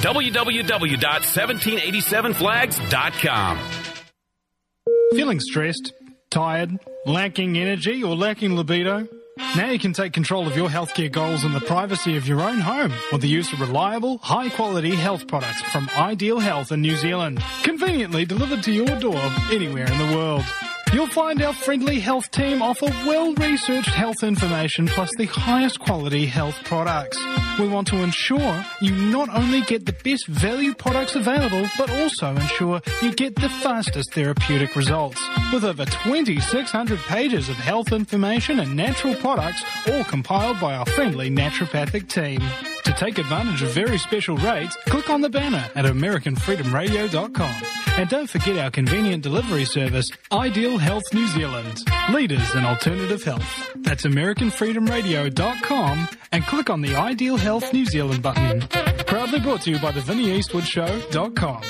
www.1787flags.com. Feeling stressed, tired, lacking energy, or lacking libido? Now you can take control of your healthcare goals in the privacy of your own home with the use of reliable, high-quality health products from Ideal Health in New Zealand, conveniently delivered to your door anywhere in the world. You'll find our friendly health team offer well-researched health information plus the highest quality health products. We want to ensure you not only get the best value products available, but also ensure you get the fastest therapeutic results. With over 2,600 pages of health information and natural products, all compiled by our friendly naturopathic team. To take advantage of very special rates, click on the banner at AmericanFreedomRadio.com. And don't forget our convenient delivery service, Ideal Health New Zealand, leaders in alternative health. That's AmericanFreedomRadio.com and click on the Ideal Health New Zealand button. Proudly brought to you by the VinnieEastwoodShow.com.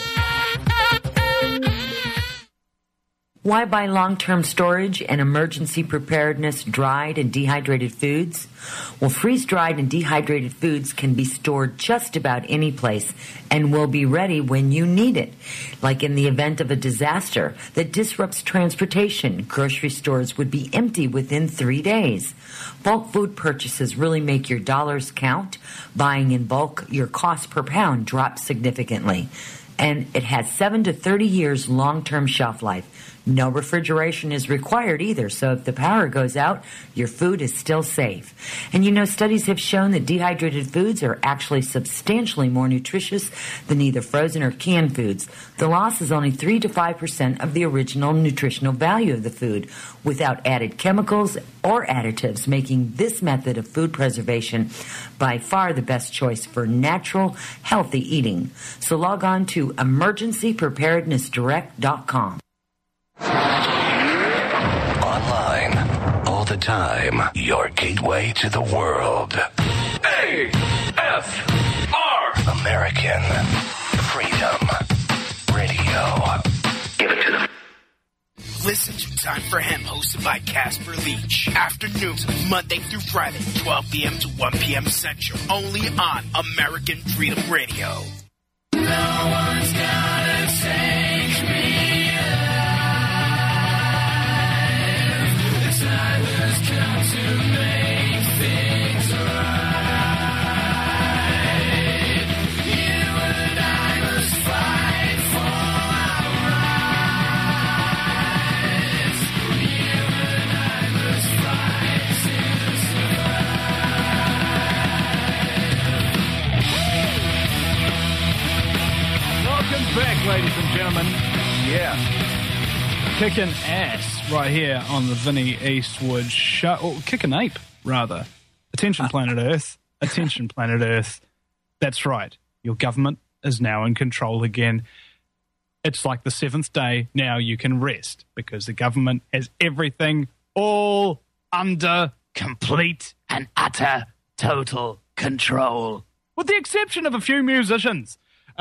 Why buy long-term storage and emergency preparedness dried and dehydrated foods? Well, freeze-dried and dehydrated foods can be stored just about any place and will be ready when you need it. Like in the event of a disaster that disrupts transportation, grocery stores would be empty within 3 days. Bulk food purchases really make your dollars count. Buying in bulk, your cost per pound drops significantly. And it has 7 to 30 years long-term shelf life. No refrigeration is required either, so if the power goes out, your food is still safe. And you know, studies have shown that dehydrated foods are actually substantially more nutritious than either frozen or canned foods. The loss is only 3 to 5% of the original nutritional value of the food, without added chemicals or additives, making this method of food preservation by far the best choice for natural, healthy eating. So log on to emergencypreparednessdirect.com. Online, all the time, your gateway to the world. AFR! American Freedom Radio. Give it to them. Listen to Time for Him, hosted by Casper Leach. Afternoons, Monday through Friday, 12 p.m. to 1 p.m. Central. Only on American Freedom Radio. No one's gonna take me. Time has come to make things right. You and I must fight for our rights. You and I must fight to survive. Welcome back, ladies and gentlemen. Yeah. Kicking ass right here on the Vinnie Eastwood Show. Or kicking ape, rather. Attention, planet Earth. Attention, planet Earth. That's right. Your government is now in control again. It's like the seventh day. Now you can rest because the government has everything all under complete and utter total control. With the exception of a few musicians.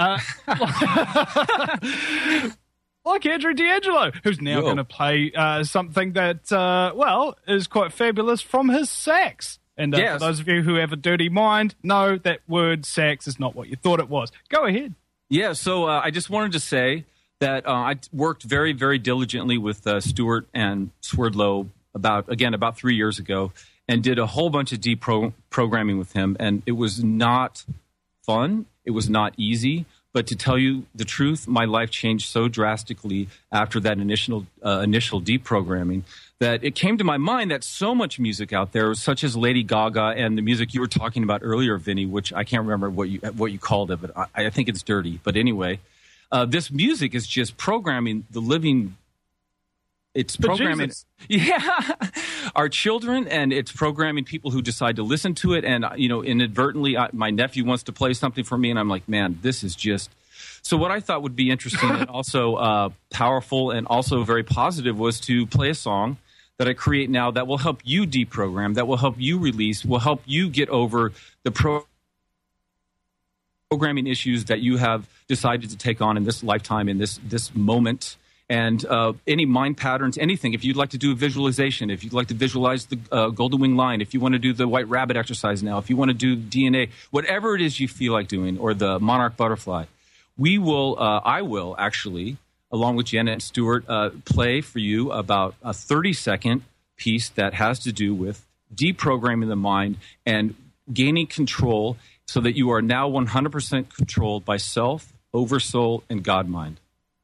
Like Andrew D'Angelo, who's now going to play something that, is quite fabulous from his sax. And for those of you who have a dirty mind, know that word sax is not what you thought it was. Go ahead. Yeah, so I just wanted to say that I worked very, very diligently with Stuart and Swerdlow about 3 years ago and did a whole bunch of deprogramming with him. And it was not fun. It was not easy. But to tell you the truth, my life changed so drastically after that initial deprogramming that it came to my mind that so much music out there, such as Lady Gaga and the music you were talking about earlier, Vinny, which I can't remember what you called it, but I think it's dirty. But anyway, this music is just programming the living. It's programming, our children, and it's programming people who decide to listen to it. And, inadvertently, my nephew wants to play something for me, and I'm like, man, this is just... So what I thought would be interesting and also powerful and also very positive was to play a song that I create now that will help you deprogram, that will help you release, will help you get over the programming issues that you have decided to take on in this lifetime, in this moment. And any mind patterns, anything. If you'd like to do a visualization, if you'd like to visualize the golden wing line, if you want to do the white rabbit exercise now, if you want to do DNA, whatever it is you feel like doing, or the monarch butterfly, I will actually, along with Janet and Stuart, play for you about a 30-second piece that has to do with deprogramming the mind and gaining control so that you are now 100% controlled by self, oversoul, and God mind.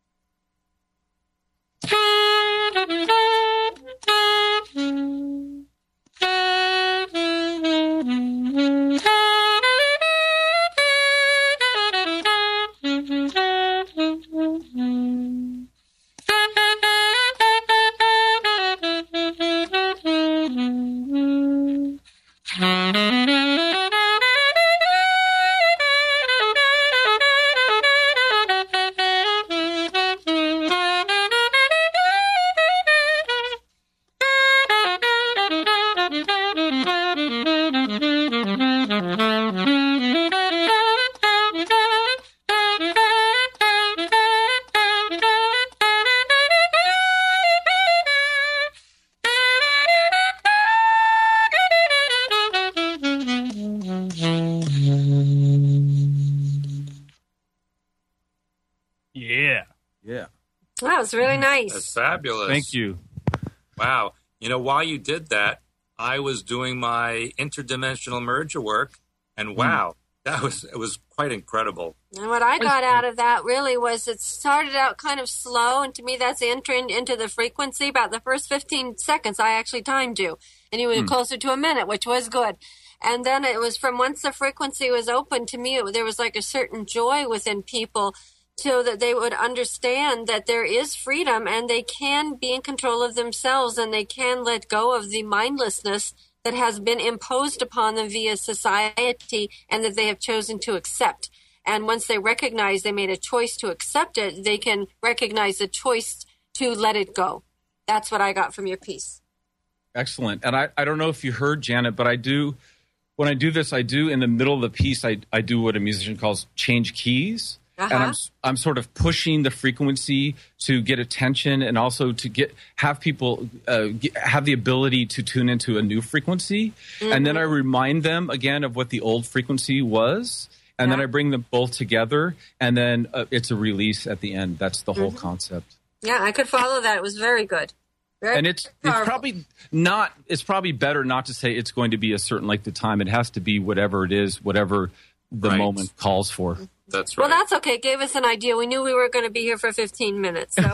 That was really nice. That's fabulous. Thank you. Wow. While you did that, I was doing my interdimensional merger work, and wow, it was quite incredible. And what I got out of that really was it started out kind of slow, and to me that's entering into the frequency. About the first 15 seconds, I actually timed you, and you were closer to a minute, which was good. And then it was from once the frequency was open, to me there was like a certain joy within people, so that they would understand that there is freedom and they can be in control of themselves and they can let go of the mindlessness that has been imposed upon them via society and that they have chosen to accept. And once they recognize they made a choice to accept it, they can recognize the choice to let it go. That's what I got from your piece. Excellent. And I don't know if you heard, Janet, but when I do this, I do in the middle of the piece, I do what a musician calls change keys. And I'm sort of pushing the frequency to get attention and also to have people have the ability to tune into a new frequency. Mm-hmm. And then I remind them again of what the old frequency was. And then I bring them both together. And then it's a release at the end. That's the whole concept. Yeah, I could follow that. It was very good. And it's probably not. It's probably better not to say it's going to be a certain length of time. It has to be whatever it is, whatever the moment calls for. That's right. Well, that's okay. It gave us an idea. We knew we were going to be here for 15 minutes. So.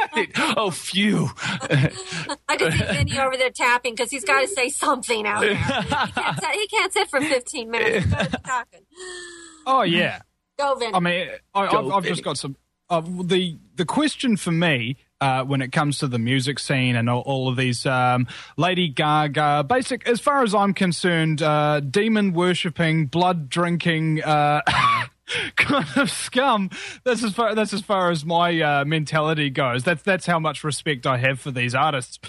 Oh, phew. I could see Vinny over there tapping because he's got to say something out there. He can't sit for 15 minutes. He's got to be talking. Oh, yeah. Go, Vinny. I mean, I've just got some... the question for me... when it comes to the music scene and all of these Lady Gaga, as far as I'm concerned, demon worshipping, blood drinking kind of scum. That's as far as my mentality goes. That's how much respect I have for these artists.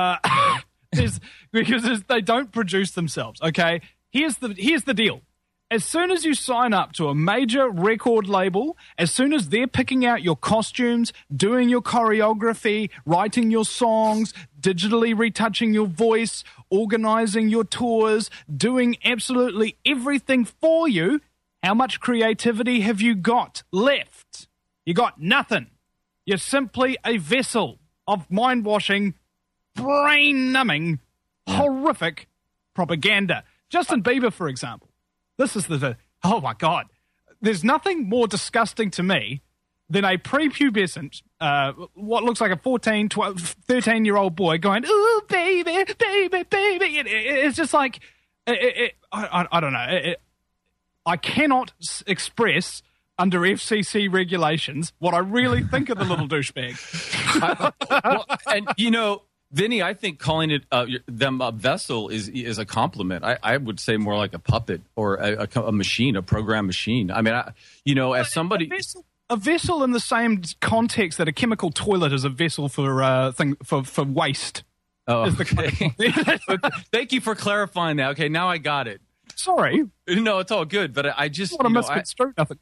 Because they don't produce themselves. Okay, here's the deal. As soon as you sign up to a major record label, as soon as they're picking out your costumes, doing your choreography, writing your songs, digitally retouching your voice, organizing your tours, doing absolutely everything for you, how much creativity have you got left? You got nothing. You're simply a vessel of mind-washing, brain-numbing, horrific propaganda. Justin Bieber, for example. This is oh my God. there's nothing more disgusting to me than a prepubescent, what looks like a 14, 12, 13-year-old boy going, ooh, baby, baby, baby. It's just like, I don't know. I cannot express under FCC regulations what I really think of the little douchebag. And, Vinny, I think calling it them a vessel is a compliment. I would say more like a puppet or a machine, a program machine. I mean, as somebody... A vessel in the same context that a chemical toilet is a vessel for waste. Oh, okay. Thank you for clarifying that. Okay, now I got it. Sorry. No, it's all good, but I just... I don't want to misconstrue nothing.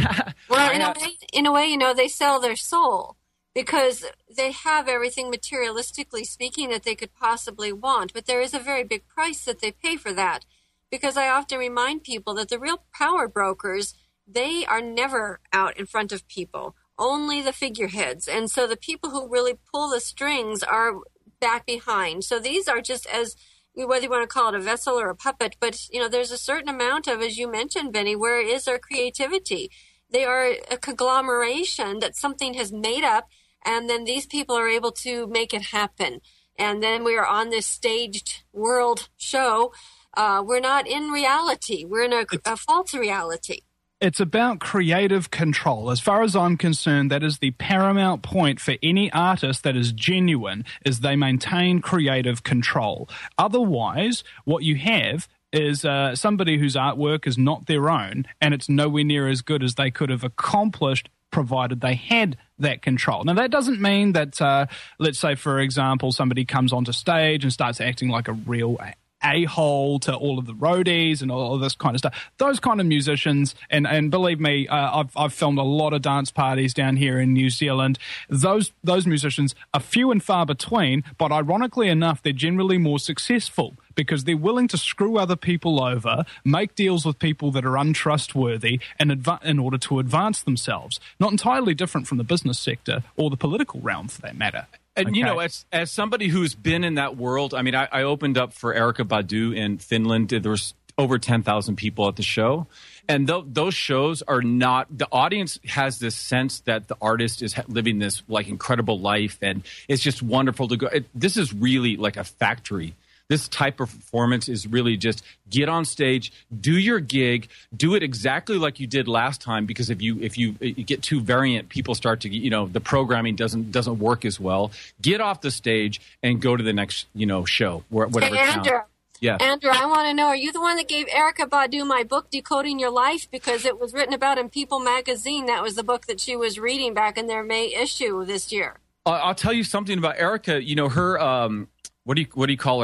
Well, in a way, they sell their soul because they have everything materialistically speaking that they could possibly want, but there is a very big price that they pay for that. Because I often remind people that the real power brokers, they are never out in front of people, only the figureheads. And so the people who really pull the strings are back behind. So these are just as, whether you want to call it a vessel or a puppet, but, there's a certain amount of, as you mentioned, Benny, where is our creativity? They are a conglomeration that something has made up, and then these people are able to make it happen. And then we are on this staged world show. We're not in reality. We're in a false reality. It's about creative control. As far as I'm concerned, that is the paramount point for any artist that is genuine, is they maintain creative control. Otherwise, what you have is somebody whose artwork is not their own, and it's nowhere near as good as they could have accomplished provided they had that control. Now, that doesn't mean that, let's say, for example, somebody comes onto stage and starts acting like a real a-hole to all of the roadies and all of this kind of stuff. Those kind of musicians, and believe me, I've filmed a lot of dance parties down here in New Zealand. Those musicians are few and far between, but ironically enough, they're generally more successful because they're willing to screw other people over, make deals with people that are untrustworthy in order to advance themselves. Not entirely different from the business sector or the political realm, for that matter. And, okay. As somebody who's been in that world, I mean, I opened up for Erykah Badu in Finland. There was over 10,000 people at the show. And those shows are not – the audience has this sense that the artist is living this, like, incredible life, and it's just wonderful to go – this is really like a factory. This type of performance is really just get on stage, do your gig, do it exactly like you did last time. Because if you get too variant, people start to the programming doesn't work as well. Get off the stage and go to the next show, whatever. Hey, Andrew. Yeah. Andrew, I want to know: are you the one that gave Erykah Badu my book, Decoding Your Life? Because it was written about in People magazine. That was the book that she was reading back in their May issue this year. I'll tell you something about Erykah. Her. What do you call it?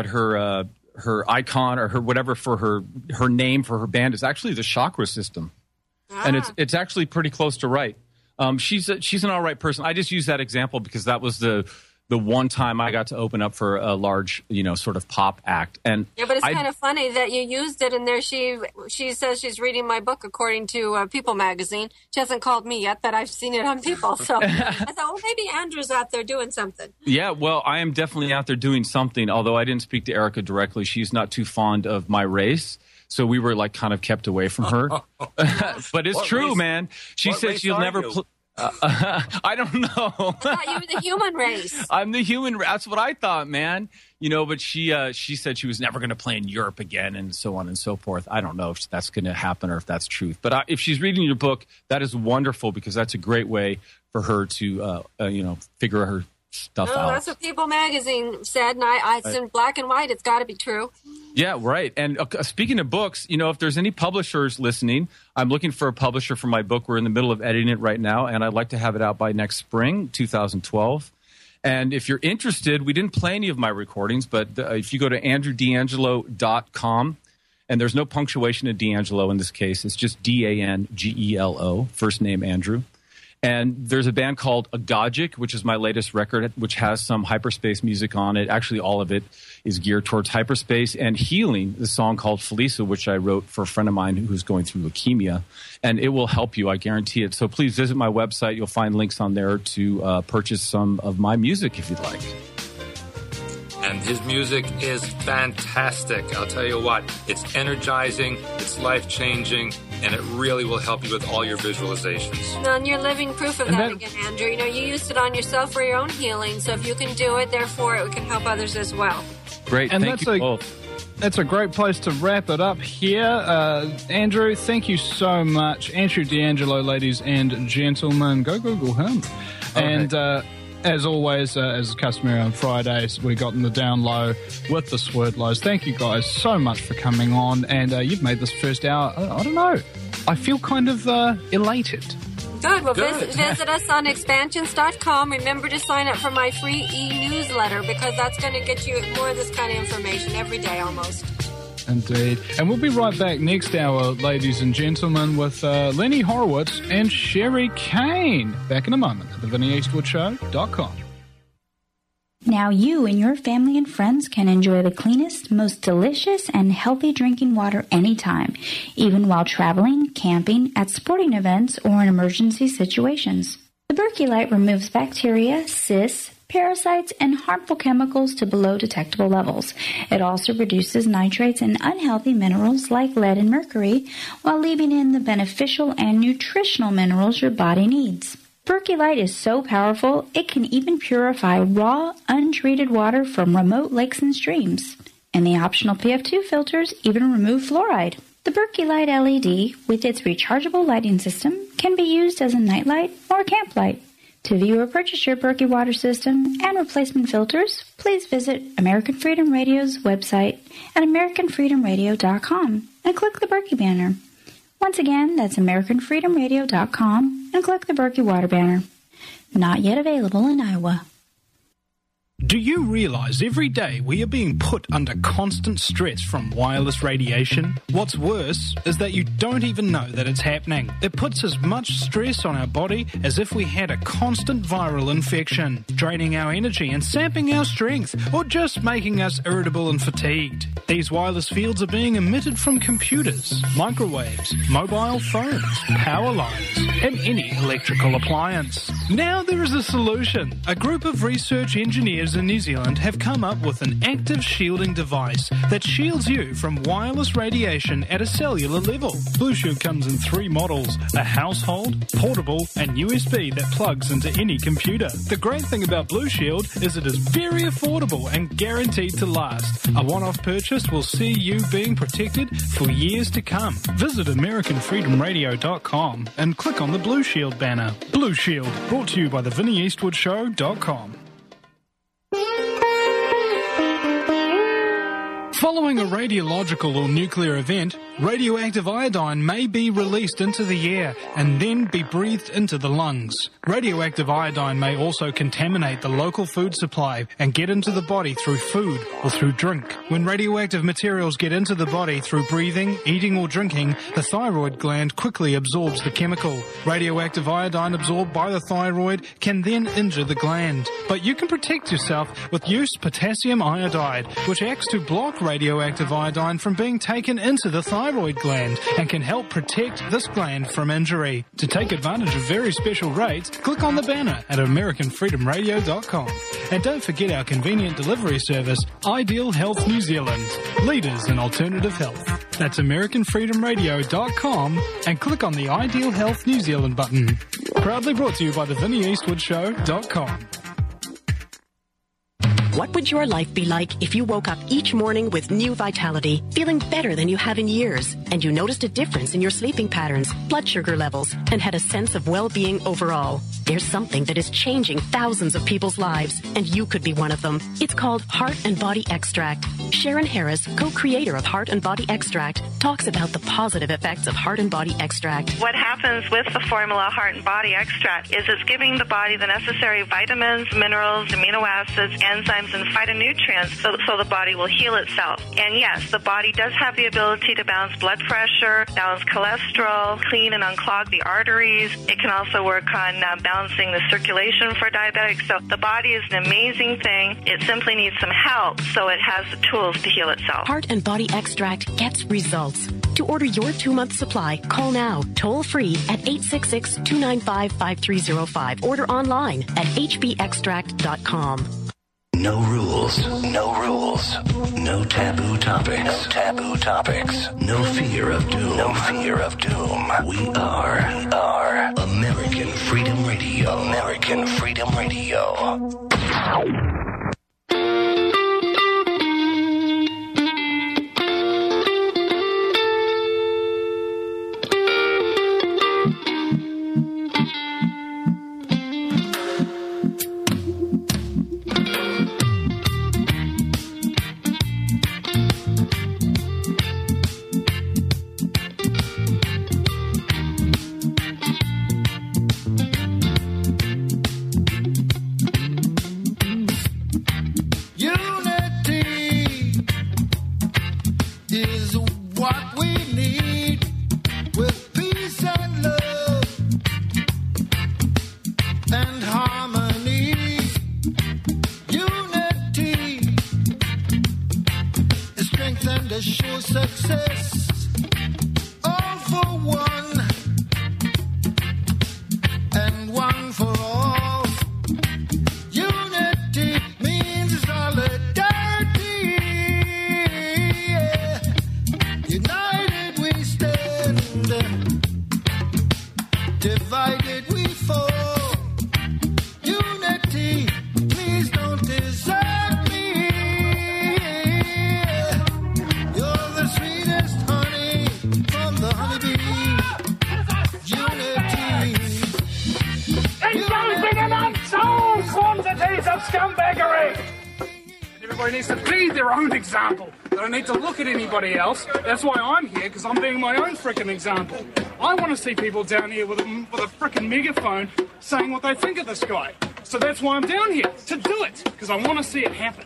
Her icon or her whatever for her name for her band is actually the chakra system, and it's actually pretty close to right. She's an all right person. I just use that example because that was the one time I got to open up for a large sort of pop act. And yeah, but it's kind of funny that you used it in there. She says she's reading my book according to People magazine. She hasn't called me yet, but I've seen it on People. So I thought, well, maybe Andrew's out there doing something. Yeah, well, I am definitely out there doing something. Although I didn't speak to Erykah directly, she's not too fond of my race. So we were kind of kept away from her. But it's true, man. She said she'll never I don't know. I thought you were the human race. I'm the human. That's what I thought, man. But she said she was never going to play in Europe again, and so on and so forth. I don't know if that's going to happen or if that's truth. But if she's reading your book, that is wonderful because that's a great way for her to figure her stuff out. That's what People magazine said, and it's in black and white. It's got to be true. Yeah, right. And speaking of books, if there's any publishers listening, I'm looking for a publisher for my book. We're in the middle of editing it right now, and I'd like to have it out by next spring, 2012. And if you're interested, we didn't play any of my recordings, but if you go to andrewdangelo.com, and there's no punctuation in D'Angelo in this case. It's just D'Angelo, first name Andrew. And there's a band called Agogic, which is my latest record, which has some hyperspace music on it. Actually, all of it is geared towards hyperspace and healing. The song called Felisa, which I wrote for a friend of mine who's going through leukemia. And it will help you, I guarantee it. So please visit my website. You'll find links on there to purchase some of my music if you'd like. And his music is fantastic. I'll tell you what, it's energizing, it's life-changing, and it really will help you with all your visualizations. And you're living proof of that again, Andrew. You know, you used it on yourself for your own healing, so if you can do it, therefore it can help others as well. Great, and thank you both. That's a great place to wrap it up here. Andrew, thank you so much. Andrew D'Angelo, ladies and gentlemen. Go Google him. Okay. And as always, as customary on Fridays, we got in the down low with the Swerdlows. Thank you guys so much for coming on. And you've made this first hour, I don't know, I feel kind of elated. Good. Well, visit us on expansions.com. Remember to sign up for my free e-newsletter because that's going to get you more of this kind of information every day almost. Indeed. And we'll be right back next hour, ladies and gentlemen, with Lenny Horowitz and Sherry Kane. Back in a moment at theVinnieEastwoodshow.com. Now you and your family and friends can enjoy the cleanest, most delicious, and healthy drinking water anytime, even while traveling, camping, at sporting events, or in emergency situations. The Berkey Light removes bacteria, cysts, parasites, and harmful chemicals to below detectable levels. It also reduces nitrates and unhealthy minerals like lead and mercury, while leaving in the beneficial and nutritional minerals your body needs. Berkey Light is so powerful, it can even purify raw, untreated water from remote lakes and streams. And the optional PF2 filters even remove fluoride. The Berkey Light LED, with its rechargeable lighting system, can be used as a nightlight or camp light. To view or purchase your Berkey water system and replacement filters, please visit American Freedom Radio's website at AmericanFreedomRadio.com and click the Berkey banner. Once again, that's AmericanFreedomRadio.com and click the Berkey water banner. Not yet available in Iowa. Do you realize every day we are being put under constant stress from wireless radiation? What's worse is that you don't even know that it's happening. It puts as much stress on our body as if we had a constant viral infection, draining our energy and sapping our strength, or just making us irritable and fatigued. These wireless fields are being emitted from computers, microwaves, mobile phones, power lines, and any electrical appliance. Now there is a solution. A group of research engineers in New Zealand have come up with an active shielding device that shields you from wireless radiation at a cellular level. Blue Shield comes in 3 models, a household, portable, and USB that plugs into any computer. The great thing about Blue Shield is it is very affordable and guaranteed to last. A one-off purchase will see you being protected for years to come. Visit AmericanFreedomRadio.com and click on the Blue Shield banner. Blue Shield, brought to you by theVinnieEastwoodshow.com. Following a radiological or nuclear event, radioactive iodine may be released into the air and then be breathed into the lungs. Radioactive iodine may also contaminate the local food supply and get into the body through food or through drink. When radioactive materials get into the body through breathing, eating or drinking, the thyroid gland quickly absorbs the chemical. Radioactive iodine absorbed by the thyroid can then injure the gland. But you can protect yourself with Use potassium iodide, which acts to block radioactive iodine from being taken into the thyroid gland and can help protect this gland from injury. To take advantage of very special rates, click on the banner at AmericanFreedomRadio.com. And don't forget our convenient delivery service, Ideal Health New Zealand, leaders in alternative health. That's AmericanFreedomRadio.com and click on the Ideal Health New Zealand button. Proudly brought to you by theVinnieEastwoodshow.com. What would your life be like if you woke up each morning with new vitality, feeling better than you have in years, and you noticed a difference in your sleeping patterns, blood sugar levels, and had a sense of well-being overall? There's something that is changing thousands of people's lives, and you could be one of them. It's called Heart and Body Extract. Sharon Harris, co-creator of Heart and Body Extract, talks about the positive effects of Heart and Body Extract. What happens with the formula Heart and Body Extract is it's giving the body the necessary vitamins, minerals, amino acids, enzymes, and phytonutrients so the body will heal itself. And yes, the body does have the ability to balance blood pressure, balance cholesterol, clean and unclog the arteries. It can also work on balancing the circulation for diabetics. So the body is an amazing thing. It simply needs some help so it has the tools to heal itself. Heart and Body Extract gets results. To order your 2-month supply, call now, toll free at 866-295-5305. Order online at hbextract.com. No rules. No rules. No taboo topics. No taboo topics. No fear of doom. No fear of doom. We are American Freedom Radio. American Freedom Radio. Else. That's why I'm here, because I'm being my own frickin' example. I want to see people down here with a frickin' megaphone saying what they think of this guy. So that's why I'm down here, to do it, because I want to see it happen.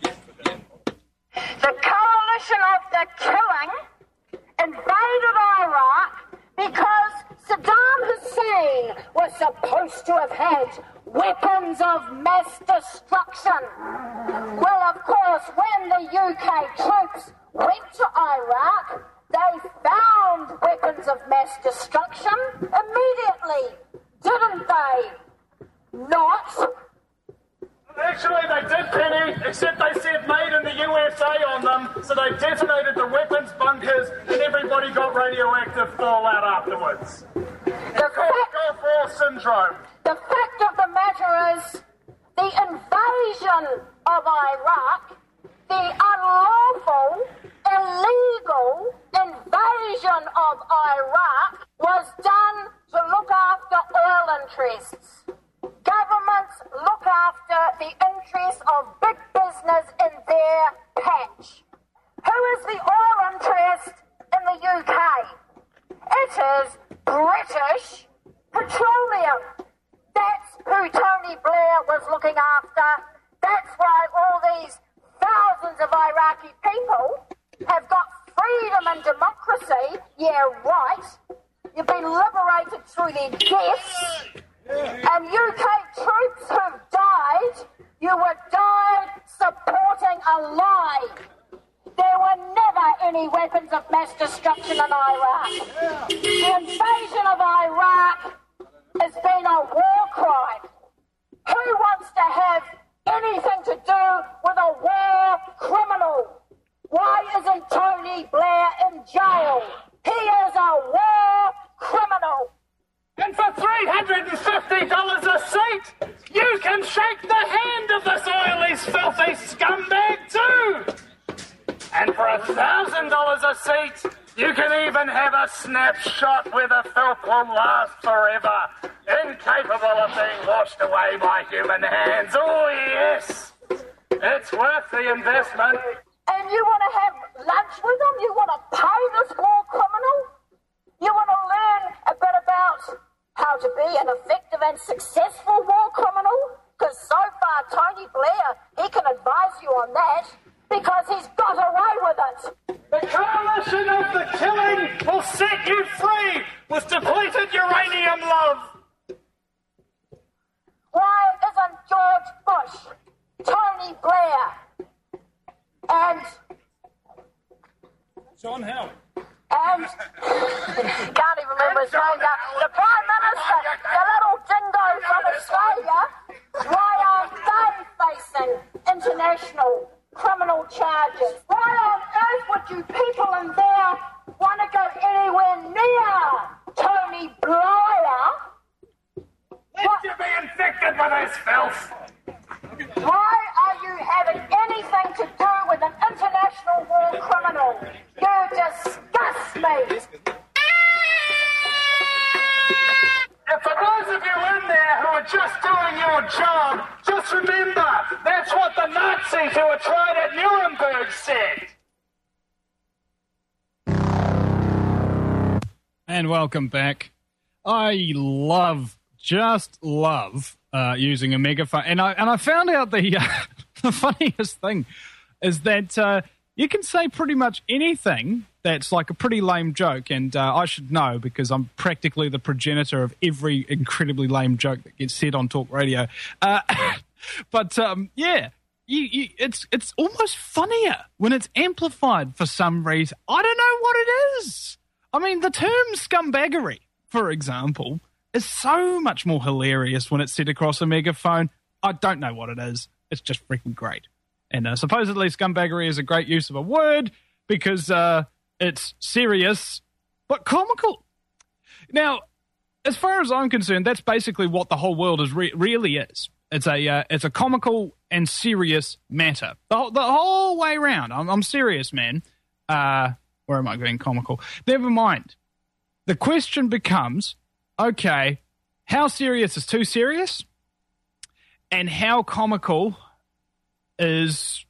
The coalition of the killing invaded Iraq because Saddam Hussein was supposed to have had weapons of mass destruction. Well, of course, when the UK troops went to Iraq, they found weapons of mass destruction immediately, didn't they? Not. Actually, they did, Penny, except they said made in the USA on them, so they detonated the weapons bunkers and everybody got radioactive fallout afterwards. It's called Gulf War syndrome. The fact of the matter is, the invasion of Iraq, the unlawful, illegal invasion of Iraq was done to look after oil interests. Governments look after the interests of big business in their patch. Who is the oil interest in the UK? It is British Petroleum. That's who Tony Blair was looking after. That's why all these thousands of Iraqi people have got freedom and democracy. Yeah, right. You've been liberated through their deaths. And UK troops who've died, you were died supporting a lie. There were never any weapons of mass destruction in Iraq. The invasion of Iraq has been a war crime. Who wants to have anything to do with a war criminal? Why isn't Tony Blair in jail? He is a war criminal. And for $350 a seat, you can shake the hand of this oily, filthy scumbag too. And for $1,000 a seat, you can even have a snapshot where the filth will last forever, incapable of being washed away by human hands. Oh yes, it's worth the investment. And you want to have lunch with him? You want to pay this war criminal? You want to learn a bit about how to be an effective and successful war criminal? Because so far, Tony Blair, he can advise you on that because he's got away with it. The coalition of the killing will set you free with depleted uranium, love. Why isn't George Bush, Tony Blair, and John Howard, and can't even remember his name now, the Prime Minister, the little dingo from Australia, why aren't they facing international criminal charges. Why on earth would you people in there want to go anywhere near Tony Blair? Let you be infected with this filth. Why are you having anything to do with an international war criminal? You disgust me. And for those of you in there who are just doing your job, just remember, that's what the Nazis who were tried at Nuremberg said. And welcome back. I just love using a megaphone. And I found out the funniest thing is that you can say pretty much anything that's like a pretty lame joke. And I should know because I'm practically the progenitor of every incredibly lame joke that gets said on talk radio. But yeah, it's almost funnier when it's amplified for some reason. I don't know what it is. I mean, the term scumbaggery, for example, is so much more hilarious when it's said across a megaphone. I don't know what it is. It's just freaking great. And supposedly scumbaggery is a great use of a word because it's serious but comical. Now, as far as I'm concerned, that's basically what the whole world really is. It's a comical and serious matter. The whole way around. I'm serious, man. Where am I being comical? Never mind. The question becomes, okay, how serious is too serious? And how comical is,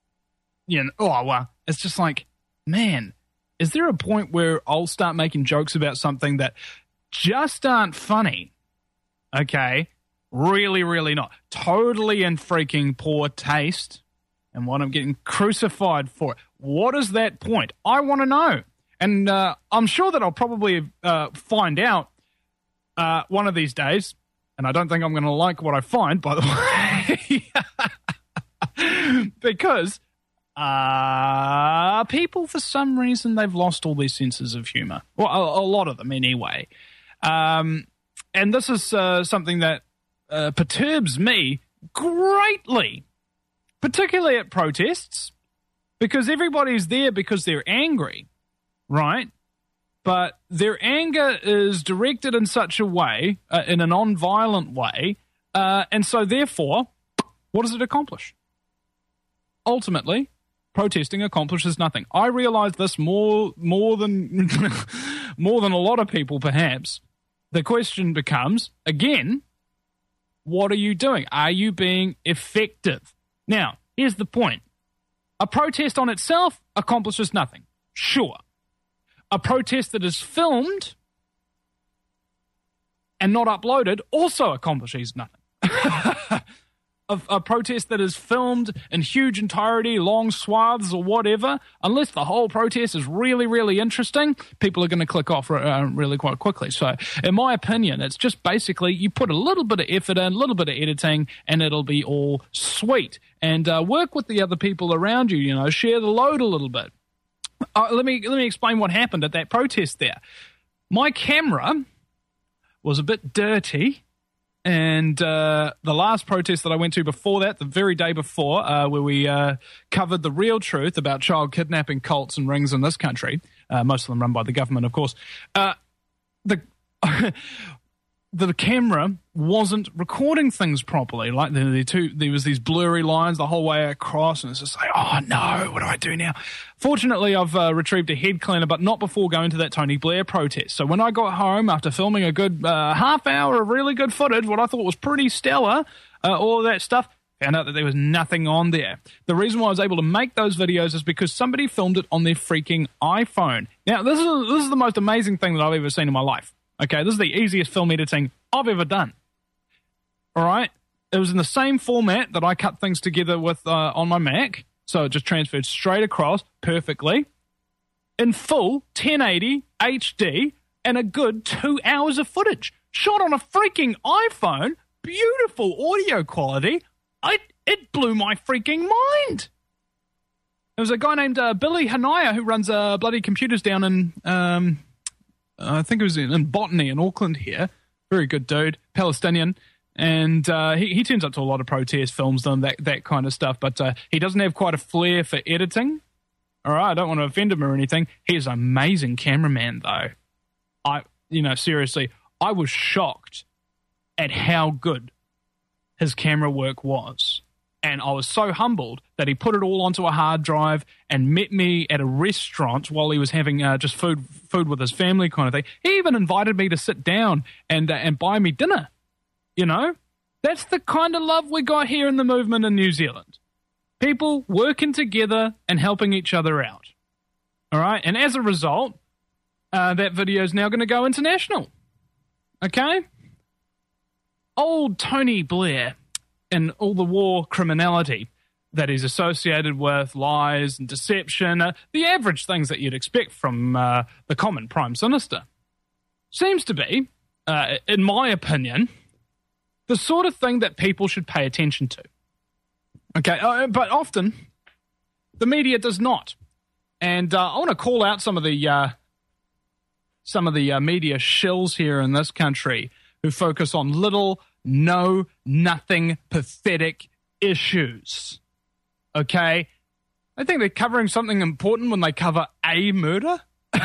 it's just like, man, is there a point where I'll start making jokes about something that just aren't funny? Okay, really, really not. Totally in freaking poor taste. And what I'm getting crucified for it. What is that point? I want to know. And I'm sure that I'll probably find out one of these days. And I don't think I'm going to like what I find, by the way. Because people, for some reason, they've lost all their senses of humor. Well, a lot of them, anyway. And this is something that perturbs me greatly. Particularly at protests, because everybody's there because they're angry, right? But their anger is directed in such a way, in a non-violent way, and so therefore, what does it accomplish? Ultimately, protesting accomplishes nothing. I realize this more than more than a lot of people, perhaps. The question becomes, again, what are you doing? Are you being effective? Now, here's the point. A protest on itself accomplishes nothing. Sure. A protest that is filmed and not uploaded also accomplishes nothing. A protest that is filmed in huge entirety, long swaths or whatever, unless the whole protest is really, really interesting, people are going to click off really quite quickly. So, in my opinion, it's just basically you put a little bit of effort in, a little bit of editing, and it'll be all sweet. And work with the other people around you, share the load a little bit. Let me explain what happened at that protest there. My camera was a bit dirty. And the last protest that I went to before that, the very day before, where we covered the real truth about child kidnapping cults and rings in this country, most of them run by the government, of course, the camera wasn't recording things properly. Like there was these blurry lines the whole way across, and it's just like, oh no, what do I do now? Fortunately, I've retrieved a head cleaner, but not before going to that Tony Blair protest. So when I got home after filming a good half hour of really good footage, what I thought was pretty stellar, all of that stuff, found out that there was nothing on there. The reason why I was able to make those videos is because somebody filmed it on their freaking iPhone. Now, this is the most amazing thing that I've ever seen in my life. Okay, this is the easiest film editing I've ever done. All right? It was in the same format that I cut things together with on my Mac, so it just transferred straight across perfectly. In full, 1080, HD, and a good 2 hours of footage. Shot on a freaking iPhone, beautiful audio quality. It blew my freaking mind. There was a guy named Billy Hanaya who runs Bloody Computers down in... I think it was in Botany in Auckland here. Very good dude. Palestinian. And he turns up to a lot of protests, films them, that kind of stuff. But he doesn't have quite a flair for editing. All right, I don't want to offend him or anything. He's an amazing cameraman, though. Seriously, I was shocked at how good his camera work was. And I was so humbled that he put it all onto a hard drive and met me at a restaurant while he was having just food with his family kind of thing. He even invited me to sit down and buy me dinner. You know, that's the kind of love we got here in the movement in New Zealand. People working together and helping each other out. All right? And as a result, that video is now going to go international. Okay? Old Tony Blair and all the war criminality that is associated with lies and deception, the average things that you'd expect from the common Prime Minister, seems to be, in my opinion, the sort of thing that people should pay attention to. Okay, but often the media does not. And I want to call out some of the media shills here in this country who focus on little, no, nothing, pathetic issues. Okay? I think they're covering something important when they cover a murder.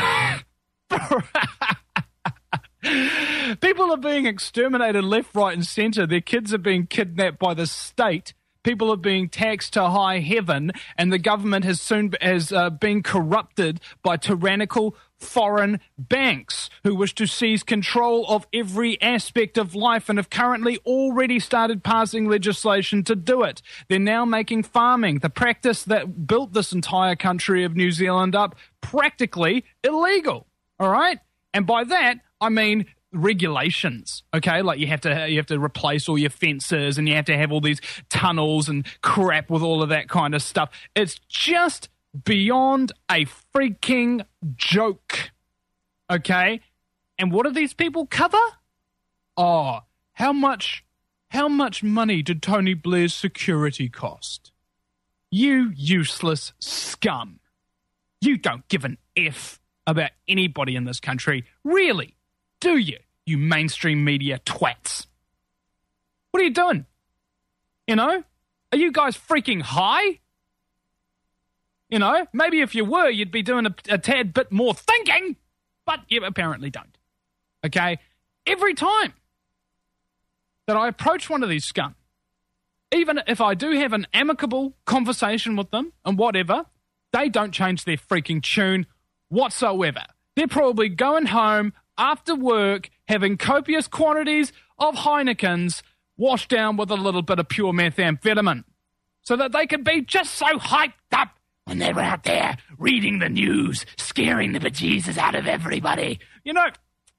People are being exterminated left, right, and centre. Their kids are being kidnapped by the state. People are being taxed to high heaven, and the government has been corrupted by tyrannical foreign banks who wish to seize control of every aspect of life and have currently already started passing legislation to do it. They're now making farming, the practice that built this entire country of New Zealand up, practically illegal. All right? And by that, I mean regulations, okay? Like you have to replace all your fences and you have to have all these tunnels and crap with all of that kind of stuff. It's just beyond a freaking joke, okay? And what do these people cover? Oh, how much money did Tony Blair's security cost? You useless scum. You don't give an F about anybody in this country. Really? Do you mainstream media twats? What are you doing? You know? Are you guys freaking high? You know? Maybe if you were, you'd be doing a tad bit more thinking, but you apparently don't. Okay? Every time that I approach one of these scum, even if I do have an amicable conversation with them and whatever, they don't change their freaking tune whatsoever. They're probably going home after work, having copious quantities of Heinekens washed down with a little bit of pure methamphetamine so that they can be just so hyped up when they're out there reading the news, scaring the bejesus out of everybody. You know,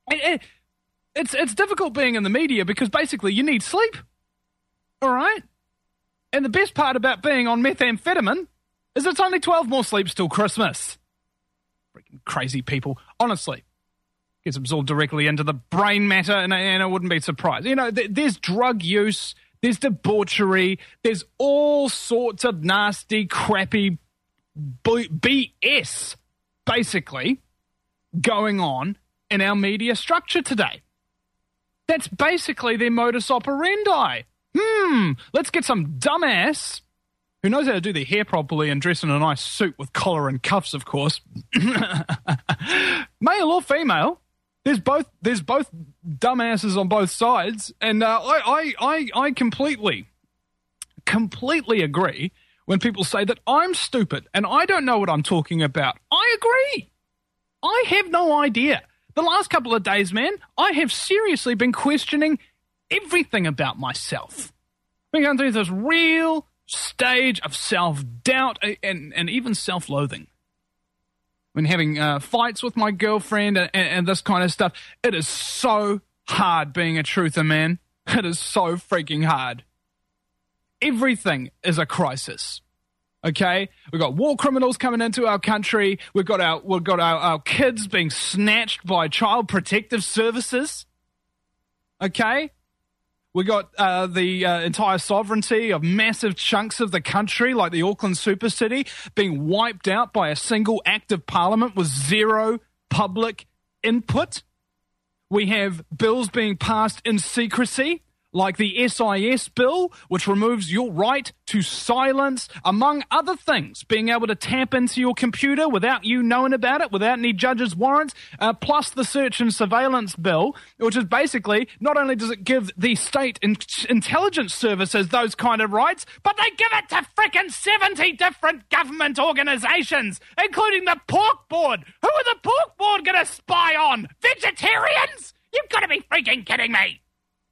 it's difficult being in the media because basically you need sleep, all right? And the best part about being on methamphetamine is it's only 12 more sleeps till Christmas. Freaking crazy people. Honestly. Gets absorbed directly into the brain matter, and I wouldn't be surprised. You know, there's drug use, there's debauchery, there's all sorts of nasty, crappy BS, basically, going on in our media structure today. That's basically their modus operandi. Let's get some dumbass who knows how to do their hair properly and dress in a nice suit with collar and cuffs, of course, male or female. There's both dumbasses on both sides, and I completely agree when people say that I'm stupid and I don't know what I'm talking about. I agree. I have no idea. The last couple of days, man, I have seriously been questioning everything about myself. I've been going through this real stage of self-doubt and even self-loathing. When having fights with my girlfriend and this kind of stuff, it is so hard being a truther, man. It is so freaking hard. Everything is a crisis. Okay, we've got war criminals coming into our country. We've got our kids being snatched by Child Protective Services. Okay. We got the entire sovereignty of massive chunks of the country, like the Auckland super city, being wiped out by a single act of parliament with zero public input. We have bills being passed in secrecy. like the SIS bill, which removes your right to silence, among other things, being able to tap into your computer without you knowing about it, without any judge's warrants, plus the search and surveillance bill, which is basically, not only does it give the state intelligence services those kind of rights, but they give it to frickin' 70 different government organizations, including the Pork Board. Who are the Pork Board going to spy on? Vegetarians? You've got to be freaking kidding me.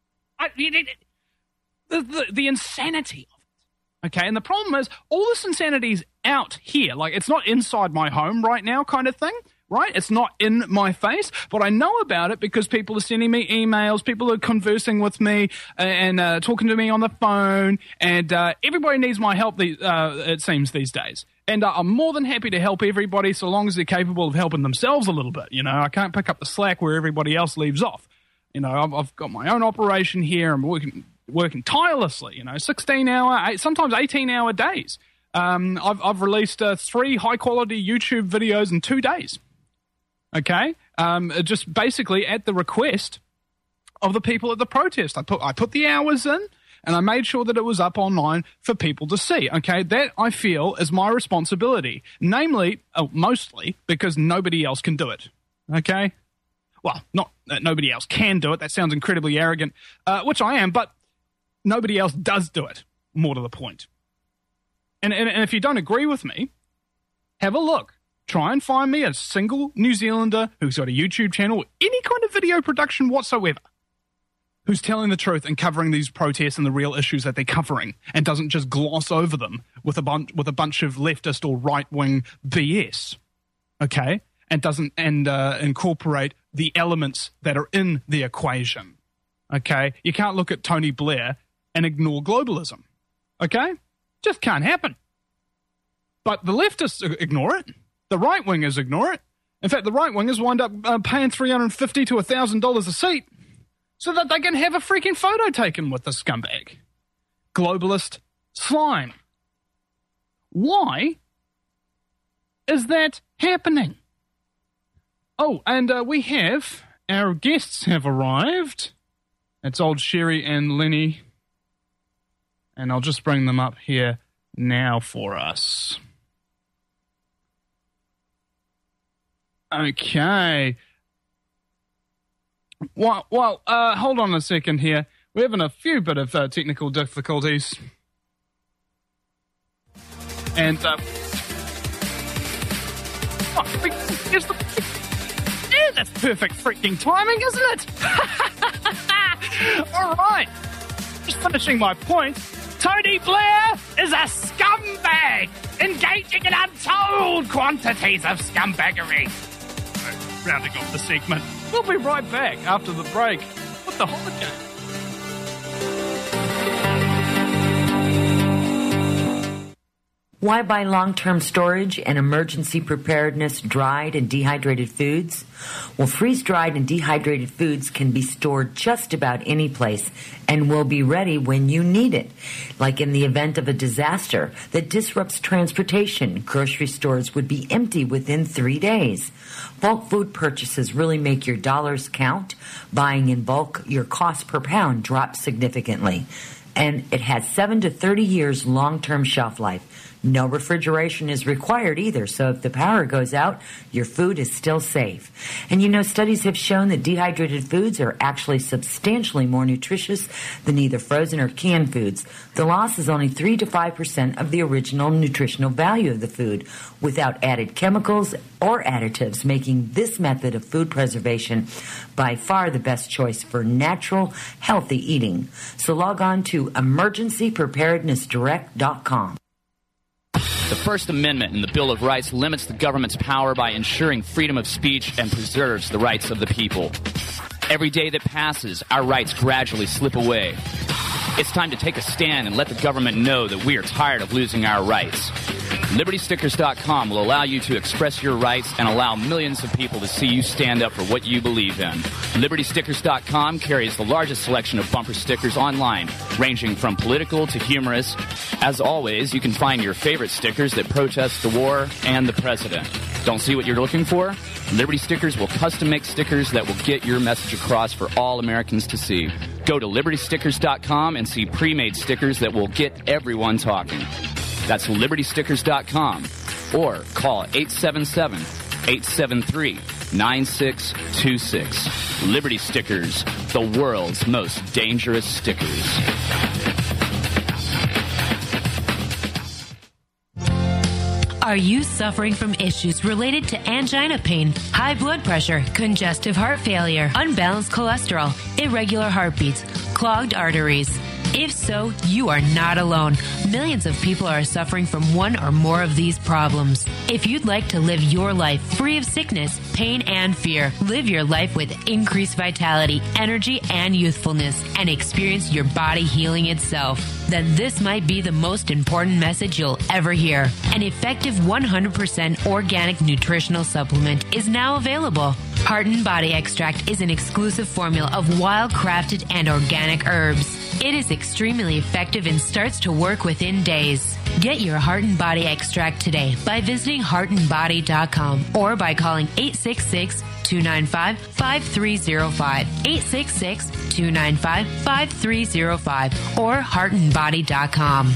The insanity of it. Okay, and the problem is, all this insanity is out here. Like, it's not inside my home right now kind of thing, right? It's not in my face, but I know about it because people are sending me emails, people are conversing with me and talking to me on the phone, and everybody needs my help, it seems, these days. And I'm more than happy to help everybody so long as they're capable of helping themselves a little bit. You know, I can't pick up the slack where everybody else leaves off. You know, I've got my own operation here. I'm working tirelessly, you know, 16-hour, sometimes 18-hour days. I've released 3 high-quality YouTube videos in 2 days. Okay? Just basically at the request of the people at the protest. I put the hours in, and I made sure that it was up online for people to see. Okay? That, I feel, is my responsibility. Namely, mostly, because nobody else can do it. Okay? Well, not that nobody else can do it. That sounds incredibly arrogant, which I am, but nobody else does do it, more to the point. And if you don't agree with me, have a look. Try and find me a single New Zealander who's got a YouTube channel, any kind of video production whatsoever, who's telling the truth and covering these protests and the real issues that they're covering, and doesn't just gloss over them with a bunch of leftist or right-wing BS, okay? And doesn't incorporate the elements that are in the equation, okay? You can't look at Tony Blair and ignore globalism, okay? Just can't happen. But the leftists ignore it. The right-wingers ignore it. In fact, the right-wingers wind up paying $350 to $1,000 a seat so that they can have a freaking photo taken with the scumbag. Globalist slime. Why is that happening? Oh, and our guests have arrived. It's old Sherry and Lenny. And I'll just bring them up here now for us. Okay. Well, hold on a second here. We're having a few bit of technical difficulties. And, that's perfect freaking timing, isn't it? All right. Just finishing my point. Tony Blair is a scumbag, engaging in untold quantities of scumbaggery. Rounding off the segment. We'll be right back after the break with the holiday. Why buy long-term storage and emergency preparedness dried and dehydrated foods? Well, freeze-dried and dehydrated foods can be stored just about any place and will be ready when you need it. Like in the event of a disaster that disrupts transportation, grocery stores would be empty within 3 days. Bulk food purchases really make your dollars count. Buying in bulk, your cost per pound drops significantly. And it has 7 to 30 years long-term shelf life. No refrigeration is required either, so if the power goes out, your food is still safe. And you know, studies have shown that dehydrated foods are actually substantially more nutritious than either frozen or canned foods. The loss is only 3 to 5% of the original nutritional value of the food, without added chemicals or additives, making this method of food preservation by far the best choice for natural, healthy eating. So log on to emergencypreparednessdirect.com. The First Amendment in the Bill of Rights limits the government's power by ensuring freedom of speech and preserves the rights of the people. Every day that passes, our rights gradually slip away. It's time to take a stand and let the government know that we are tired of losing our rights. LibertyStickers.com will allow you to express your rights and allow millions of people to see you stand up for what you believe in. LibertyStickers.com carries the largest selection of bumper stickers online, ranging from political to humorous. As always, you can find your favorite stickers that protest the war and the president. Don't see what you're looking for? Liberty Stickers will custom make stickers that will get your message across for all Americans to see. Go to libertystickers.com and see pre-made stickers that will get everyone talking. That's libertystickers.com or call 877-873-9626. Liberty Stickers, the world's most dangerous stickers. Are you suffering from issues related to angina pain, high blood pressure, congestive heart failure, unbalanced cholesterol, irregular heartbeats, clogged arteries? If so, you are not alone. Millions of people are suffering from one or more of these problems. If you'd like to live your life free of sickness, pain, and fear, live your life with increased vitality, energy, and youthfulness, and experience your body healing itself, then this might be the most important message you'll ever hear. An effective 100% organic nutritional supplement is now available. Heart and Body Extract is an exclusive formula of wild-crafted and organic herbs. It is extremely effective and starts to work within days. Get your Heart and Body Extract today by visiting heartandbody.com or by calling 866-295-5305, 866-295-5305, or heartandbody.com.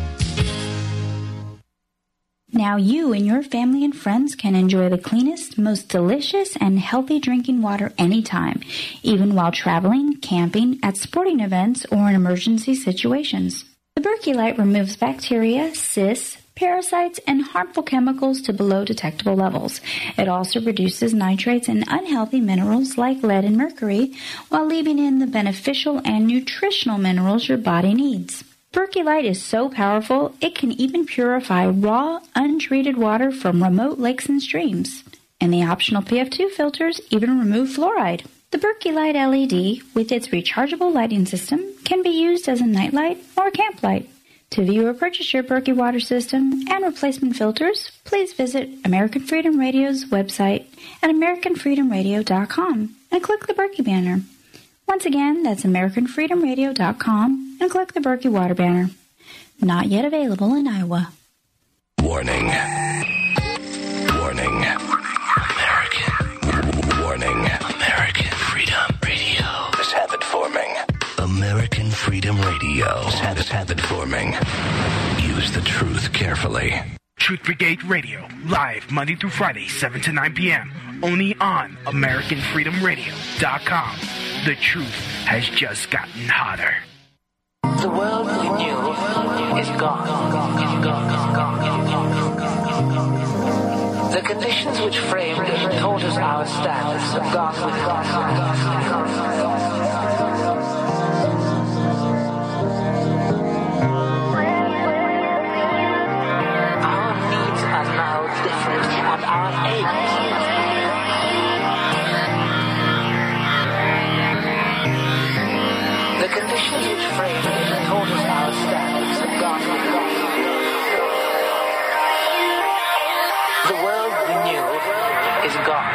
Now you and your family and friends can enjoy the cleanest, most delicious, and healthy drinking water anytime, even while traveling, camping, at sporting events, or in emergency situations. The Berkey Light removes bacteria, cysts, parasites, and harmful chemicals to below detectable levels. It also reduces nitrates and unhealthy minerals like lead and mercury, while leaving in the beneficial and nutritional minerals your body needs. Berkey Light is so powerful, it can even purify raw, untreated water from remote lakes and streams. And the optional PF2 filters even remove fluoride. The Berkey Light LED, with its rechargeable lighting system, can be used as a nightlight or a camp light. To view or purchase your Berkey water system and replacement filters, please visit American Freedom Radio's website at AmericanFreedomRadio.com and click the Berkey banner. Once again, that's AmericanFreedomRadio.com and click the Berkey water banner. Not yet available in Iowa. Warning. Warning. American. Warning. American Freedom Radio. This habit forming. American Freedom Radio. This habit forming. Use the truth carefully. Truth Brigade Radio, live Monday through Friday, 7 to 9 p.m. Only on AmericanFreedomRadio.com. The truth has just gotten hotter. The world we knew is gone. The conditions which framed and taught us our standards have gone with us. Our needs are now different, and our aims. The conditions which framed and taught us our standards have gone with us. The world we knew is gone.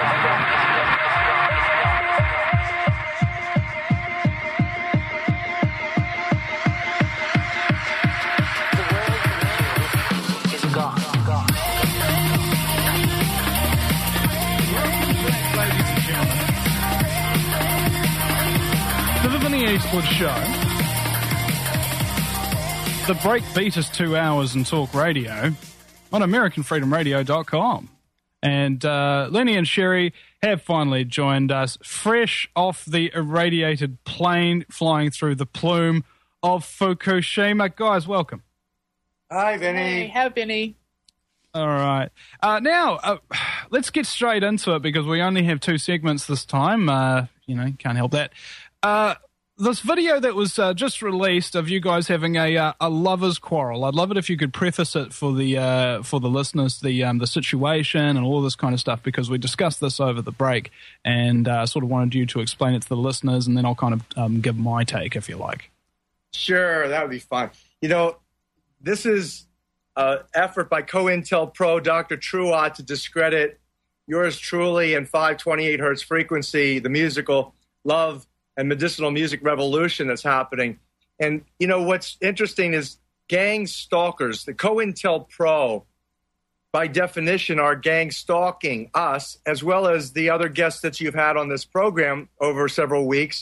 The Vinny Eastwood Show. The break beat is 2 hours in talk radio on AmericanFreedomRadio.com. And Lenny and Sherry have finally joined us, fresh off the irradiated plane flying through the plume of Fukushima. Guys, welcome. Hi, Vinny. Hey, hi, Vinny. All right. Now, let's get straight into it because we only have 2 segments this time. Can't help that. This video that was just released of you guys having a lovers' quarrel. I'd love it if you could preface it for the listeners, the situation and all this kind of stuff, because we discussed this over the break and sort of wanted you to explain it to the listeners, and then I'll kind of give my take if you like. Sure, that would be fun. This is an effort by COINTELPRO, Dr. Truott, to discredit yours truly and 528 hertz frequency, the musical love and medicinal music revolution that's happening. And, what's interesting is gang stalkers, the COINTELPRO, by definition, are gang stalking us, as well as the other guests that you've had on this program over several weeks.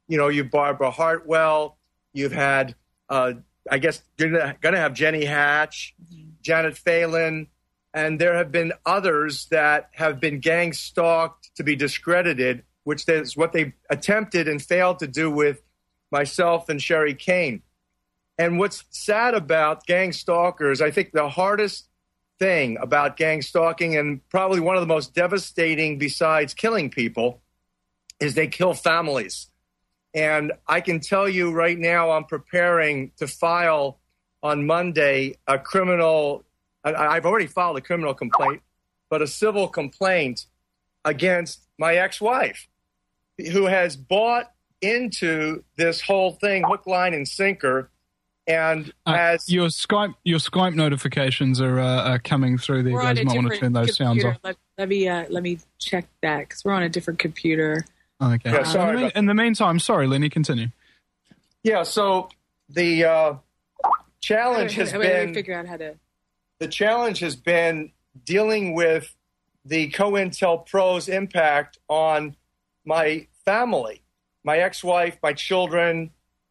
you've Barbara Hartwell, you've had, I guess, going to have Jenny Hatch, Janet Phelan, and there have been others that have been gang stalked to be discredited, which is what they attempted and failed to do with myself and Sherry Kane. And what's sad about gang stalkers, I think the hardest thing about gang stalking, and probably one of the most devastating besides killing people, is they kill families. And I can tell you right now, I'm preparing to file on Monday a criminal, I've already filed a criminal complaint, but a civil complaint against my ex-wife, who has bought into this whole thing, hook, line, and sinker. And as your Skype notifications are coming through there, you guys might want to turn those sounds off. Let me check that, because we're on a different computer. Okay. Yeah, sorry in the meantime, sorry, Lenny, continue. Yeah. So the challenge has been figure out how to. The challenge has been dealing with the COINTELPRO's impact on my family, my ex-wife, my children,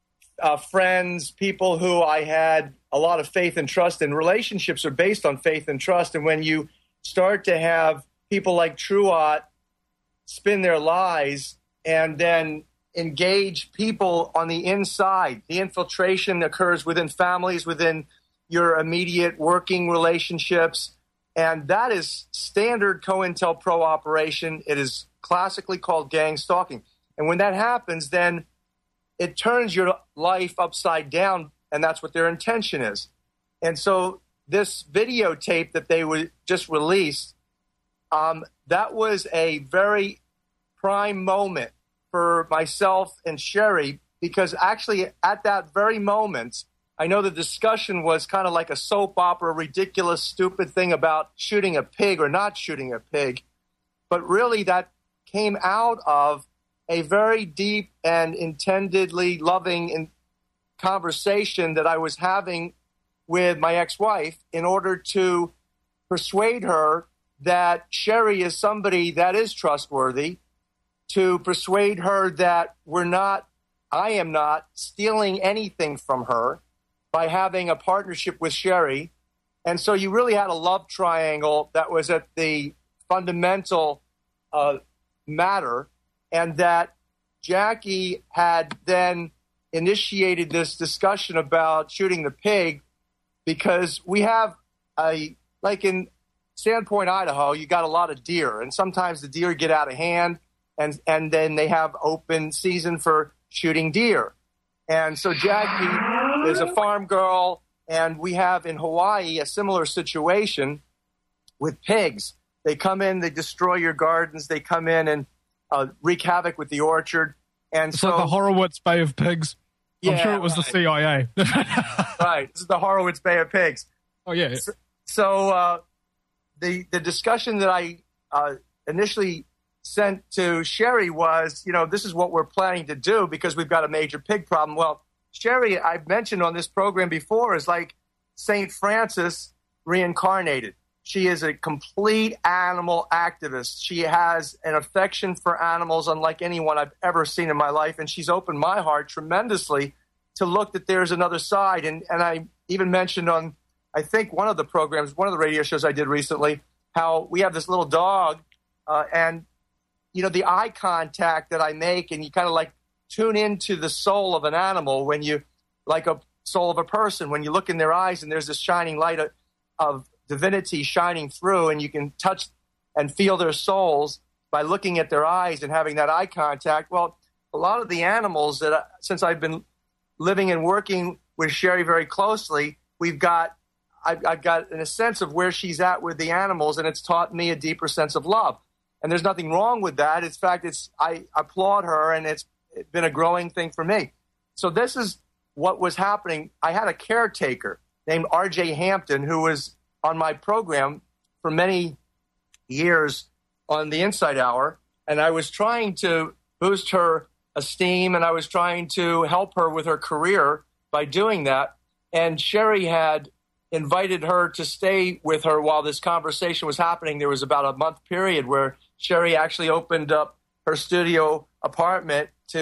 friends, people who I had a lot of faith and trust in. Relationships are based on faith and trust. And when you start to have people like Truott spin their lies and then engage people on the inside, the infiltration occurs within families, within your immediate working relationships. And that is standard COINTELPRO operation. It is classically called gang stalking. And when that happens, then it turns your life upside down, and that's what their intention is. And so this videotape that they just released, that was a very prime moment for myself and Sherry, because actually at that very moment, I know the discussion was kind of like a soap opera, ridiculous, stupid thing about shooting a pig or not shooting a pig. But really that came out of a very deep and intendedly loving conversation that I was having with my ex-wife in order to persuade her that Sherry is somebody that is trustworthy, to persuade her that I am not stealing anything from her by having a partnership with Sherry. And so you really had a love triangle that was at the fundamental matter, and that Jackie had then initiated this discussion about shooting the pig, because we have like in Sandpoint, Idaho, you got a lot of deer, and sometimes the deer get out of hand, and then they have open season for shooting deer. And so Jackie is a farm girl, and we have in Hawaii a similar situation with pigs. They come in, they destroy your gardens, they come in and wreak havoc with the orchard. And it's like the Horowitz Bay of Pigs. I'm sure it was the CIA. Right. This is the Horowitz Bay of Pigs. Oh, yeah. So the discussion that I initially sent to Sherry was, this is what we're planning to do because we've got a major pig problem. Well, Sherry, I've mentioned on this program before, is like St. Francis reincarnated. She is a complete animal activist. She has an affection for animals unlike anyone I've ever seen in my life, and she's opened my heart tremendously to look that there's another side. And I even mentioned on, I think, one of the programs, one of the radio shows I did recently, how we have this little dog, and, the eye contact that I make, and you kind of like tune into the soul of an animal when you, like a soul of a person, when you look in their eyes and there's this shining light of divinity shining through, and you can touch and feel their souls by looking at their eyes and having that eye contact. Well, a lot of the animals that, since I've been living and working with Sherry very closely, I've got in a sense of where she's at with the animals, and it's taught me a deeper sense of love. And there's nothing wrong with that. In fact, I applaud her, and it's been a growing thing for me. So this is what was happening. I had a caretaker named R.J. Hampton, who was on my program for many years on the Insight Hour, and I was trying to boost her esteem, and I was trying to help her with her career by doing that. And Sherry had invited her to stay with her while this conversation was happening. There was about a month period where Sherry actually opened up her studio apartment to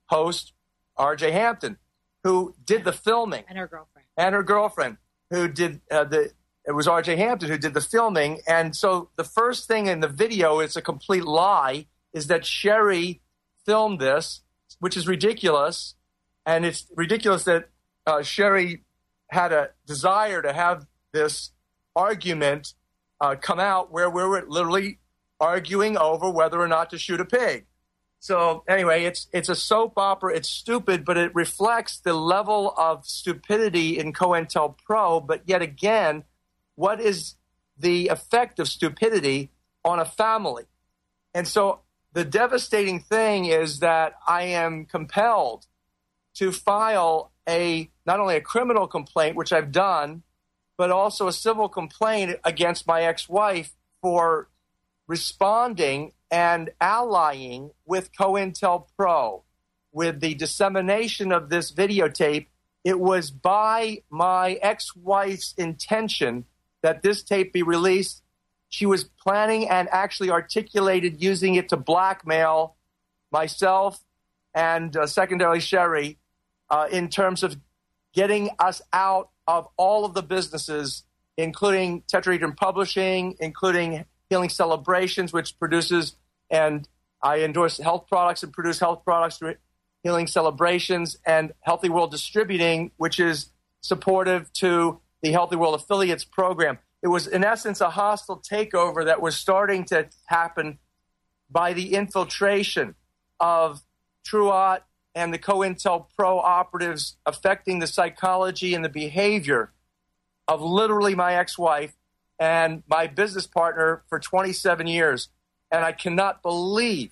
host, R.J. Hampton, who did the filming. And her girlfriend. And her girlfriend, who did it was R.J. Hampton who did the filming. And so the first thing in the video, it's a complete lie, is that Sherry filmed this, which is ridiculous. And it's ridiculous that Sherry had a desire to have this argument come out where we were literally arguing over whether or not to shoot a pig. So anyway, it's a soap opera. It's stupid, but it reflects the level of stupidity in COINTELPRO. But yet again, what is the effect of stupidity on a family? And so the devastating thing is that I am compelled to file not only a criminal complaint, which I've done, but also a civil complaint against my ex-wife for responding and allying with COINTELPRO with the dissemination of this videotape. It was by my ex-wife's intention that this tape be released. She was planning and actually articulated using it to blackmail myself and secondarily Sherry in terms of getting us out of all of the businesses, including Tetrahedron Publishing, including Healing Celebrations, which produces, and I endorse health products and produce health products through Healing Celebrations, and Healthy World Distributing, which is supportive to the Healthy World Affiliates program. It was, in essence, a hostile takeover that was starting to happen by the infiltration of Truott and the COINTELPRO operatives affecting the psychology and the behavior of literally my ex-wife and my business partner for 27 years. And I cannot believe,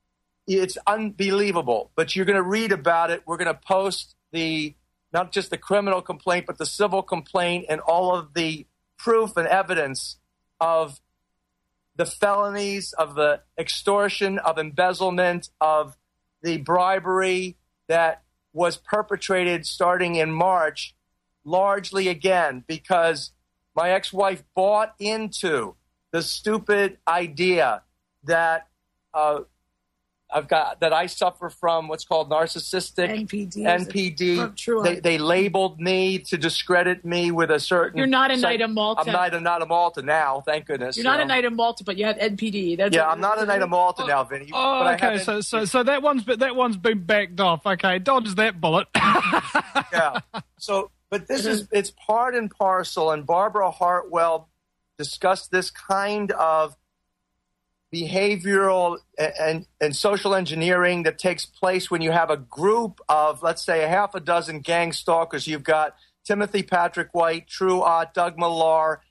it's unbelievable, but you're going to read about it. We're going to post not just the criminal complaint, but the civil complaint and all of the proof and evidence of the felonies, of the extortion, of embezzlement, of the bribery that was perpetrated starting in March, largely again because my ex-wife bought into the stupid idea that I suffer from what's called narcissistic NPD. They labeled me to discredit me with a certain. You're not a Knight of Malta. I'm not a Malta now, thank goodness. You're not a Knight of Malta, but you have NPD. I'm not a Knight of Malta now, Vinny. Okay, so that one's been backed off. Okay, dodge that bullet. Yeah. So, but it's part and parcel, and Barbara Hartwell discussed this kind of behavioral and social engineering that takes place when you have a group of, let's say, a half a dozen gang stalkers. You've got Timothy Patrick White, Truott, Doug Millar,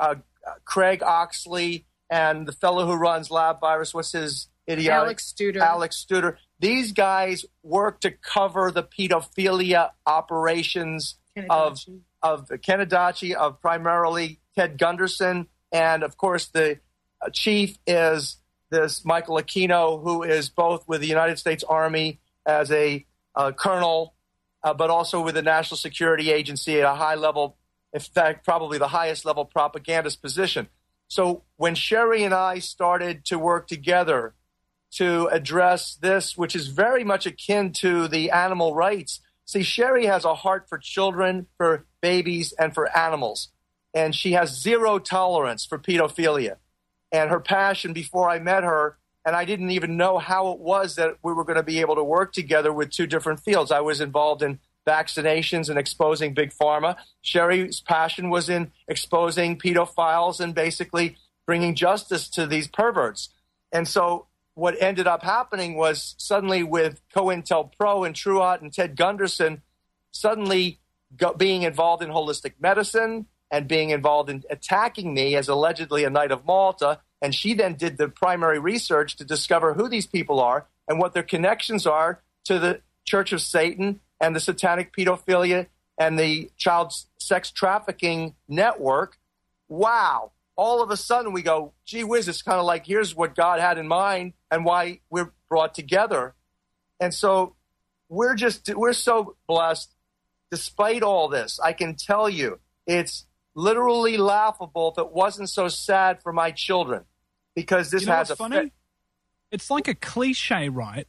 Craig Oxley, and the fellow who runs Lab Virus. What's his idiotic? Alex Studer. These guys work to cover the pedophilia operations of Ken Adachi, of primarily Ted Gunderson, and of course the chief is this Michael Aquino, who is both with the United States Army as a colonel, but also with the National Security Agency at a high level, in fact, probably the highest level propagandist position. So when Sherry and I started to work together to address this, which is very much akin to the animal rights. See, Sherry has a heart for children, for babies, and for animals. And she has zero tolerance for pedophilia. And her passion before I met her, and I didn't even know how it was that we were going to be able to work together with two different fields. I was involved in vaccinations and exposing Big Pharma. Sherry's passion was in exposing pedophiles and basically bringing justice to these perverts. And so what ended up happening was suddenly with COINTELPRO and Truott and Ted Gunderson suddenly being involved in holistic medicine and being involved in attacking me as allegedly a Knight of Malta. And she then did the primary research to discover who these people are and what their connections are to the Church of Satan and the satanic pedophilia and the child sex trafficking network. Wow. All of a sudden we go, gee whiz, it's kind of like here's what God had in mind and why we're brought together. And so we're so blessed. Despite all this, I can tell you it's literally laughable if it wasn't so sad for my children, because this has funny? It's like a cliche, right?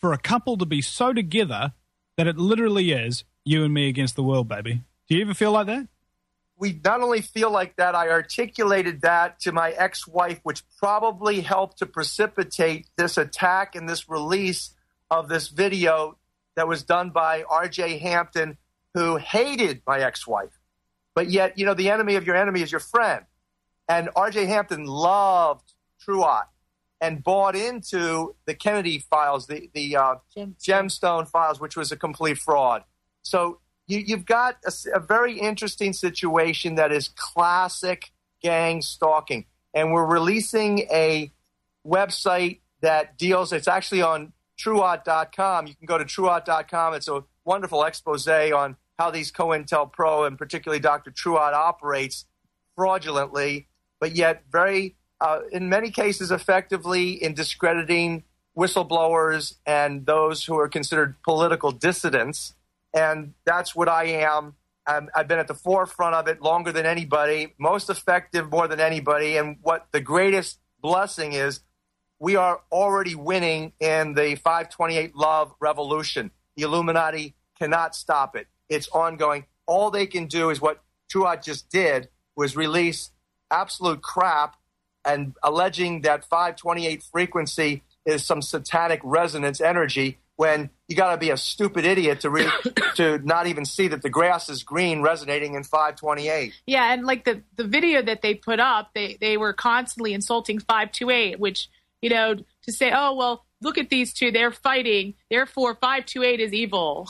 for a couple to be so together that it literally is you and me against the world, baby. Do you ever feel like that? We not only feel like that, I articulated that to my ex-wife, which probably helped to precipitate this attack and this release of this video that was done by R.J. Hampton, who hated my ex-wife. But yet, you know, the enemy of your enemy is your friend. And R.J. Hampton loved Truott and bought into the Kennedy files, the Gemstone files, which was a complete fraud. So you've got a very interesting situation that is classic gang stalking. And we're releasing a website that deals, it's actually on Truott.com. You can go to Truott.com. It's a wonderful expose on how these COINTELPRO and particularly Dr. Truott operates fraudulently, but yet very, in many cases, effectively in discrediting whistleblowers and those who are considered political dissidents. And that's what I am. I've been at the forefront of it longer than anybody, most effective more than anybody. And what the greatest blessing is, we are already winning in the 528 love revolution. The Illuminati cannot stop it. It's ongoing. All they can do is what Truott just did, was release absolute crap and alleging that 528 frequency is some satanic resonance energy, when you got to be a stupid idiot to not even see that the grass is green resonating in 528. Yeah, and like the video that they put up, they were constantly insulting 528, which, you know, to say, oh, well, look at these two, they're fighting, therefore 528 is evil.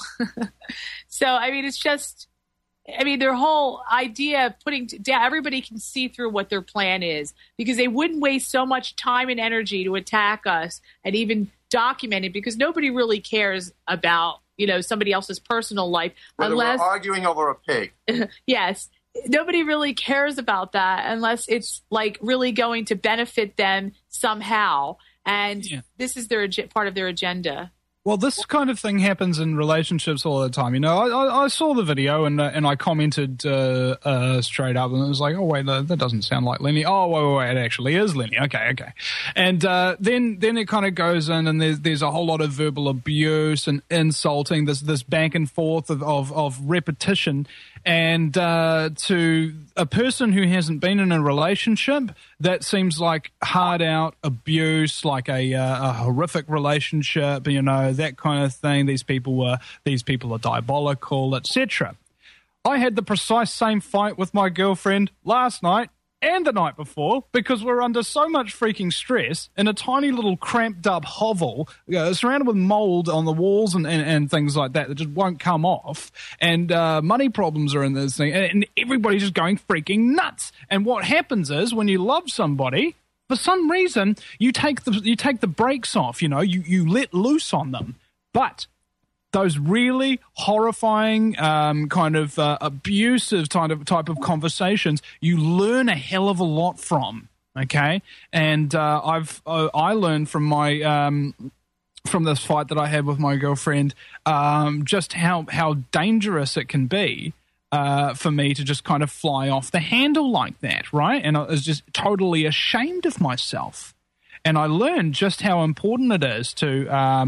So, I mean, it's just, I mean, their whole idea of putting down, everybody can see through what their plan is, because they wouldn't waste so much time and energy to attack us and even document it, because nobody really cares about, you know, somebody else's personal life. Whether unless we're arguing over a pig. Yes. Nobody really cares about that unless it's like really going to benefit them somehow. And this is their part of their agenda. Well, this kind of thing happens in relationships all the time. You know, I saw the video and I commented straight up, and it was like, oh, wait, that doesn't sound like Lenny. Oh, wait, it actually is Lenny. Okay. And then it kind of goes in, and there's a whole lot of verbal abuse and insulting, this back and forth of repetition. And to a person who hasn't been in a relationship, that seems like hard-out abuse, like a horrific relationship, you know, that kind of thing. These people are diabolical, etc. I had the precise same fight with my girlfriend last night and the night before, because we're under so much freaking stress in a tiny little cramped up hovel, surrounded with mold on the walls and things like that just won't come off. And money problems are in this thing, and everybody's just going freaking nuts. And what happens is, when you love somebody, for some reason, you take the brakes off, you know, you let loose on them. But those really horrifying, kind of abusive type of conversations, you learn a hell of a lot from. Okay, and I learned from my from this fight that I had with my girlfriend, just how dangerous it can be for me to just kind of fly off the handle like that, right? And I was just totally ashamed of myself, and I learned just how important it is to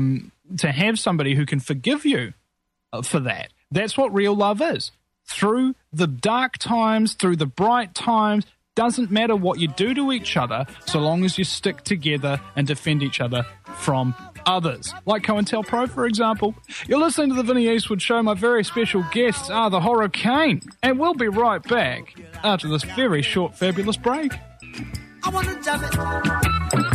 have somebody who can forgive you for that. That's what real love is. Through the dark times, through the bright times, doesn't matter what you do to each other, so long as you stick together and defend each other from others. Like COINTELPRO, for example. You're listening to The Vinny Eastwood Show. My very special guests are the Hurricane. And we'll be right back after this very short, fabulous break. I want to jam it.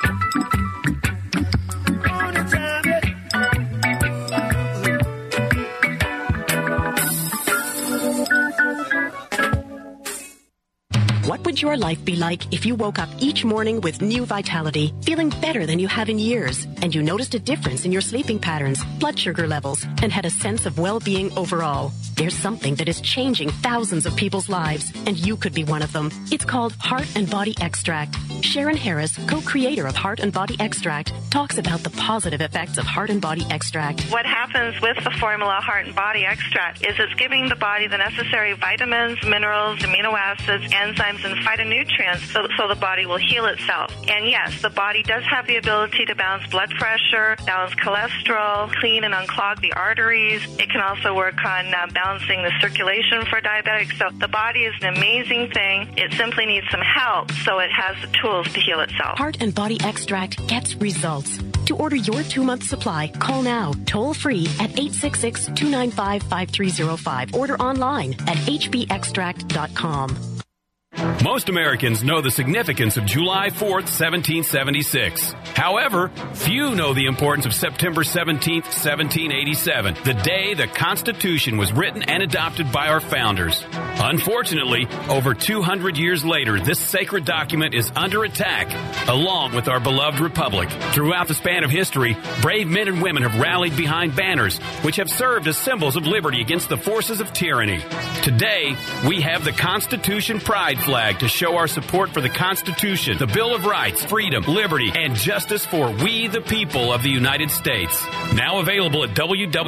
What would your life be like if you woke up each morning with new vitality, feeling better than you have in years, and you noticed a difference in your sleeping patterns, blood sugar levels, and had a sense of well-being overall? There's something that is changing thousands of people's lives, and you could be one of them. It's called Heart and Body Extract. Sharon Harris, co-creator of Heart and Body Extract, talks about the positive effects of Heart and Body Extract. What happens with the formula Heart and Body Extract is it's giving the body the necessary vitamins, minerals, amino acids, enzymes, and phytonutrients so the body will heal itself. And yes, the body does have the ability to balance blood pressure, balance cholesterol, clean and unclog the arteries. It can also work on balancing the circulation for diabetics. So the body is an amazing thing. It simply needs some help so it has the tools to heal itself. Heart and Body Extract gets results. To order your 2-month supply, call now, toll free at 866-295-5305. Order online at hbextract.com. Most Americans know the significance of July 4th, 1776. However, few know the importance of September 17th, 1787, the day the Constitution was written and adopted by our founders. Unfortunately, over 200 years later, this sacred document is under attack, along with our beloved republic. Throughout the span of history, brave men and women have rallied behind banners, which have served as symbols of liberty against the forces of tyranny. Today, we have the Constitution Pride flag to show our support for the Constitution, the Bill of Rights, freedom, liberty, and justice for we the people of the United States. Now available at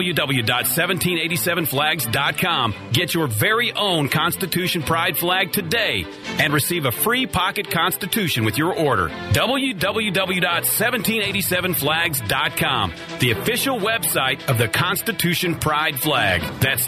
www.1787flags.com. Get your very own Constitution Pride flag today and receive a free pocket Constitution with your order. www.1787flags.com, the official website of the Constitution Pride flag. That's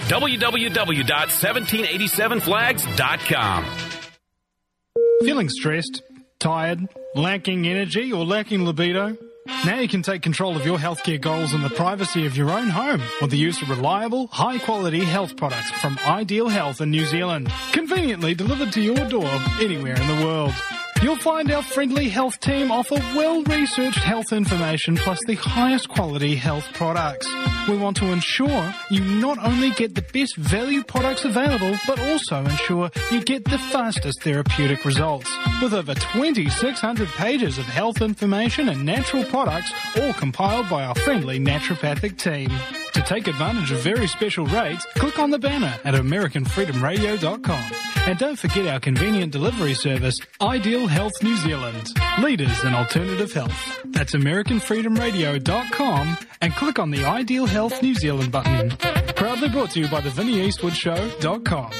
www.1787flags.com. Feeling stressed, tired, lacking energy, or lacking libido? Now you can take control of your healthcare goals in the privacy of your own home with the use of reliable, high-quality health products from Ideal Health in New Zealand, conveniently delivered to your door anywhere in the world. You'll find our friendly health team offer well-researched health information plus the highest quality health products. We want to ensure you not only get the best value products available, but also ensure you get the fastest therapeutic results. With over 2,600 pages of health information and natural products, all compiled by our friendly naturopathic team. To take advantage of very special rates, click on the banner at AmericanFreedomRadio.com. And don't forget our convenient delivery service, Ideal Health New Zealand. Leaders in alternative health. That's AmericanFreedomRadio.com and click on the Ideal Health New Zealand button. Proudly brought to you by the VinnieEastwoodShow.com.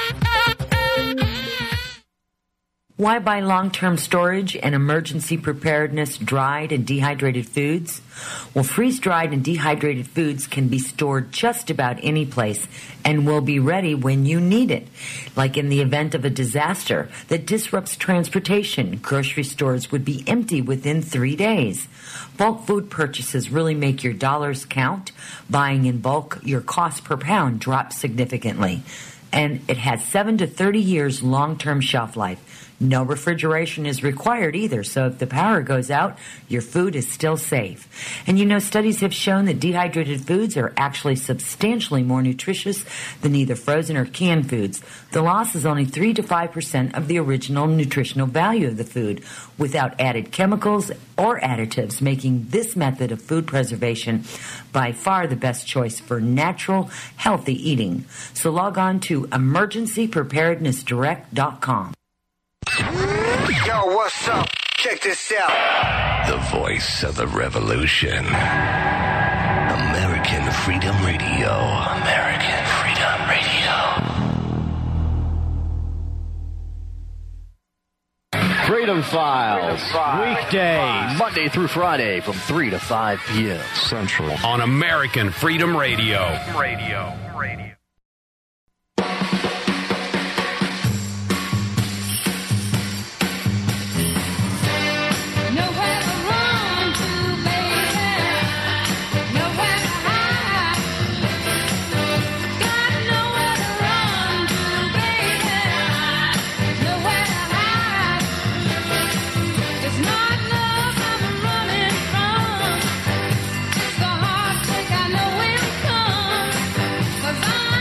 Why buy long-term storage and emergency preparedness dried and dehydrated foods? Well, freeze-dried and dehydrated foods can be stored just about any place and will be ready when you need it. Like in the event of a disaster that disrupts transportation, grocery stores would be empty within 3 days. Bulk food purchases really make your dollars count. Buying in bulk, your cost per pound drops significantly. And it has 7 to 30 years long-term shelf life. No refrigeration is required either, so if the power goes out, your food is still safe. And you know, studies have shown that dehydrated foods are actually substantially more nutritious than either frozen or canned foods. The loss is only 3 to 5% of the original nutritional value of the food, without added chemicals or additives, making this method of food preservation by far the best choice for natural, healthy eating. So log on to emergencypreparednessdirect.com. Yo, what's up? Check this out. The voice of the revolution. American Freedom Radio. American Freedom Radio. Freedom Files. Weekdays, Monday through Friday from 3 to 5 p.m. Central. On American Freedom Radio. Radio. Cause I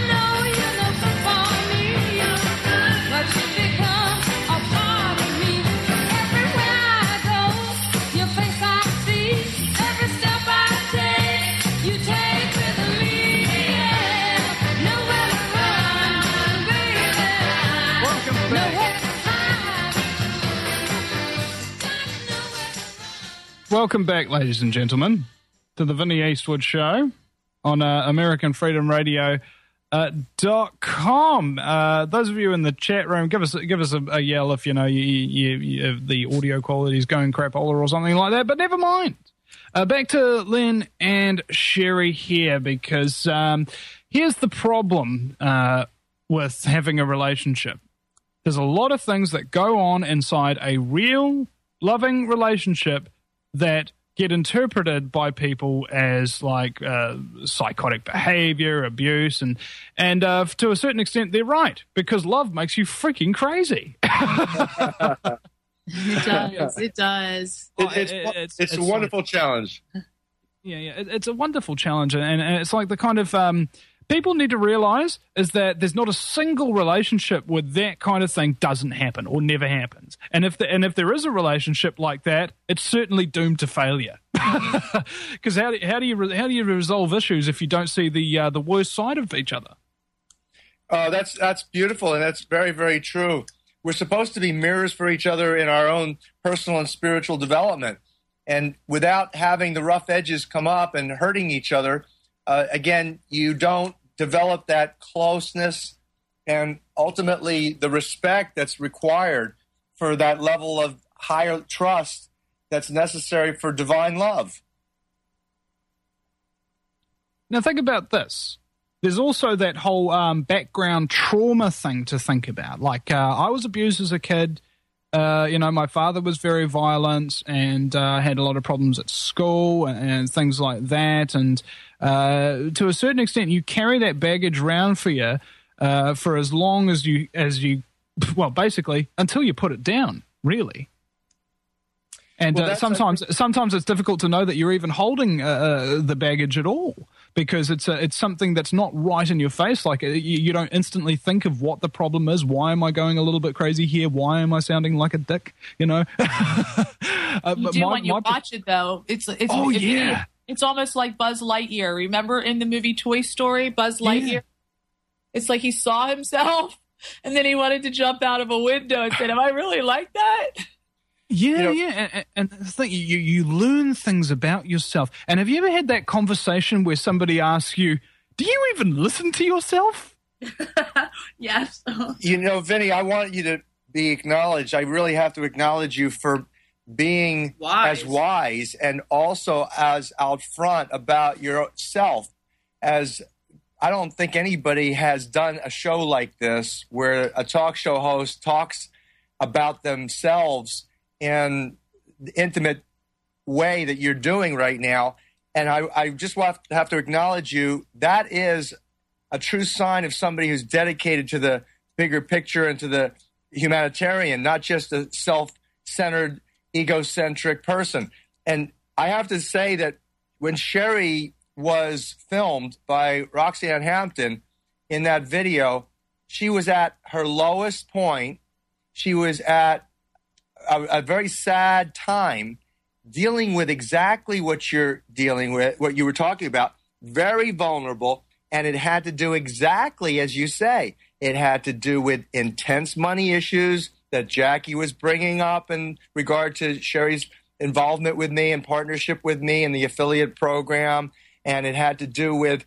Welcome back, ladies and gentlemen, to the Vinnie Eastwood Show on American Freedom Radio. .com. Those of you in the chat room, give us a yell if you know the audio quality is going crapola or something like that. But never mind. Back to Lynn and Sherry here, because here's the problem with having a relationship. There's a lot of things that go on inside a real loving relationship that get interpreted by people as like psychotic behavior, abuse, and to a certain extent they're right, because love makes you freaking crazy. It does. It does. It's a wonderful challenge. Yeah, it's a wonderful challenge, and it's like the kind of people need to realize is that there's not a single relationship where that kind of thing doesn't happen or never happens. And if there is a relationship like that, it's certainly doomed to failure. Because how do you resolve issues if you don't see the worst side of each other? Oh, that's beautiful, and that's very, very true. We're supposed to be mirrors for each other in our own personal and spiritual development. And without having the rough edges come up and hurting each other, again, you don't develop that closeness and ultimately the respect that's required for that level of higher trust that's necessary for divine love. Now think about this. There's also that whole background trauma thing to think about. Like I was abused as a kid. My father was very violent and had a lot of problems at school and things like that. And to a certain extent, you carry that baggage around for you for as long as you, well, basically until you put it down, really. And sometimes it's difficult to know that you're even holding the baggage at all, because it's something that's not right in your face. Like you don't instantly think of what the problem is. Why am I going a little bit crazy here? Why am I sounding like a dick? You know. You do when you watch it, though. It's almost like Buzz Lightyear. Remember in the movie Toy Story, Buzz Lightyear? Yeah. It's like he saw himself, and then he wanted to jump out of a window and said, "Am I really like that?" Yeah, and the thing, you learn things about yourself. And have you ever had that conversation where somebody asks you, do you even listen to yourself? Yes. Vinny, I want you to be acknowledged. I really have to acknowledge you for being as wise and also as out front about yourself. As I don't think anybody has done a show like this where a talk show host talks about themselves in the intimate way that you're doing right now. And I just have to acknowledge you. That is a true sign of somebody who's dedicated to the bigger picture and to the humanitarian, not just a self-centered, egocentric person. And I have to say that when Sherry was filmed by Roxanne Hampton in that video, she was at her lowest point. She was at a very sad time, dealing with exactly what you're dealing with, what you were talking about, very vulnerable, and it had to do exactly as you say. It had to do with intense money issues that Jackie was bringing up in regard to Sherry's involvement with me and partnership with me in the affiliate program, and it had to do with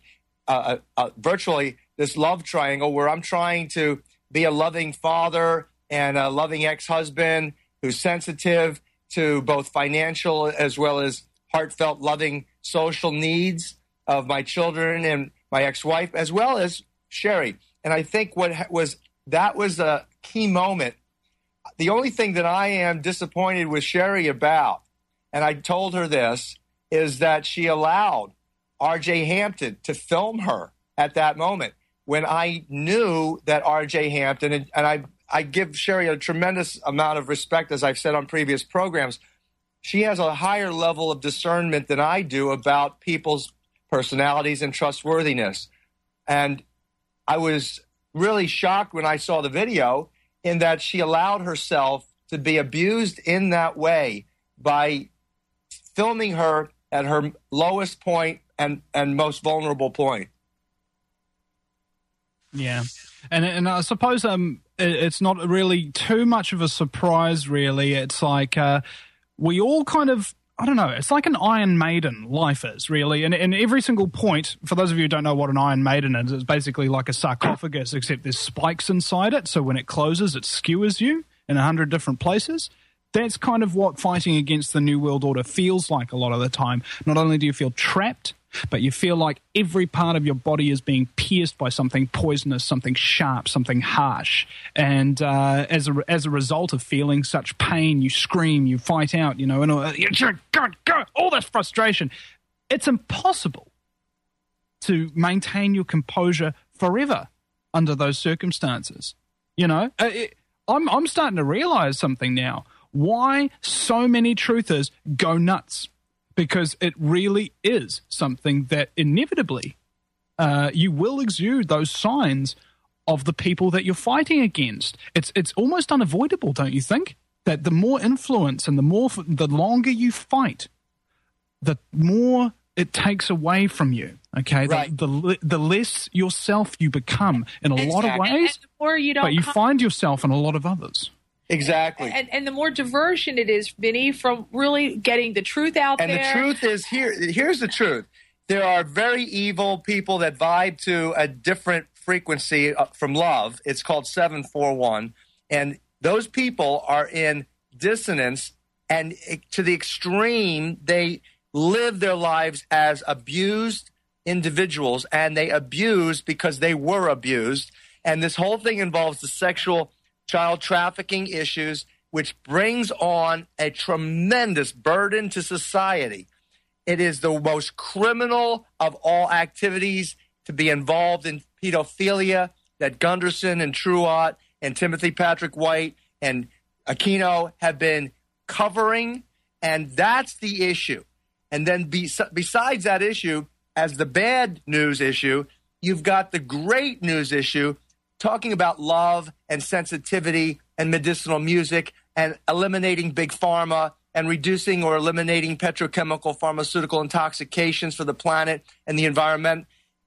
virtually this love triangle where I'm trying to be a loving father and a loving ex-husband who's sensitive to both financial as well as heartfelt, loving social needs of my children and my ex-wife, as well as Sherry. And I think that was a key moment. The only thing that I am disappointed with Sherry about, and I told her this, is that she allowed R.J. Hampton to film her at that moment when I knew that R.J. Hampton, and I give Sherry a tremendous amount of respect, as I've said on previous programs. She has a higher level of discernment than I do about people's personalities and trustworthiness. And I was really shocked when I saw the video in that she allowed herself to be abused in that way by filming her at her lowest point and most vulnerable point. Yeah. And I suppose it's not really too much of a surprise, really. It's like we all kind of I don't know. It's like an Iron Maiden, life is, really. And every single point, for those of you who don't know what an Iron Maiden is, it's basically like a sarcophagus, except there's spikes inside it. So when it closes, it skewers you in 100 different places. That's kind of what fighting against the New World Order feels like a lot of the time. Not only do you feel trapped, but you feel like every part of your body is being pierced by something poisonous, something sharp, something harsh. And as a result of feeling such pain, you scream, you fight out, and all this frustration. It's impossible to maintain your composure forever under those circumstances. I'm starting to realize something now. Why so many truthers go nuts. Because it really is something that inevitably you will exude those signs of the people that you're fighting against. It's almost unavoidable, don't you think? That the more influence and the longer you fight, the more it takes away from you. Okay, right. The less yourself you become in a lot of ways, and the more you don't but you find yourself in a lot of others. Exactly. And the more diversion it is, Vinny, from really getting the truth out there. And the truth is here's the truth. There are very evil people that vibe to a different frequency from love. It's called 741. And those people are in dissonance, and to the extreme, they live their lives as abused individuals, and they abuse because they were abused. And this whole thing involves the sexual child trafficking issues, which brings on a tremendous burden to society. It is the most criminal of all activities to be involved in pedophilia that Gunderson and Truott and Timothy Patrick White and Aquino have been covering, and that's the issue. And then besides that issue, as the bad news issue, you've got the great news issue, talking about love and sensitivity and medicinal music and eliminating big pharma and reducing or eliminating petrochemical pharmaceutical intoxications for the planet and the environment.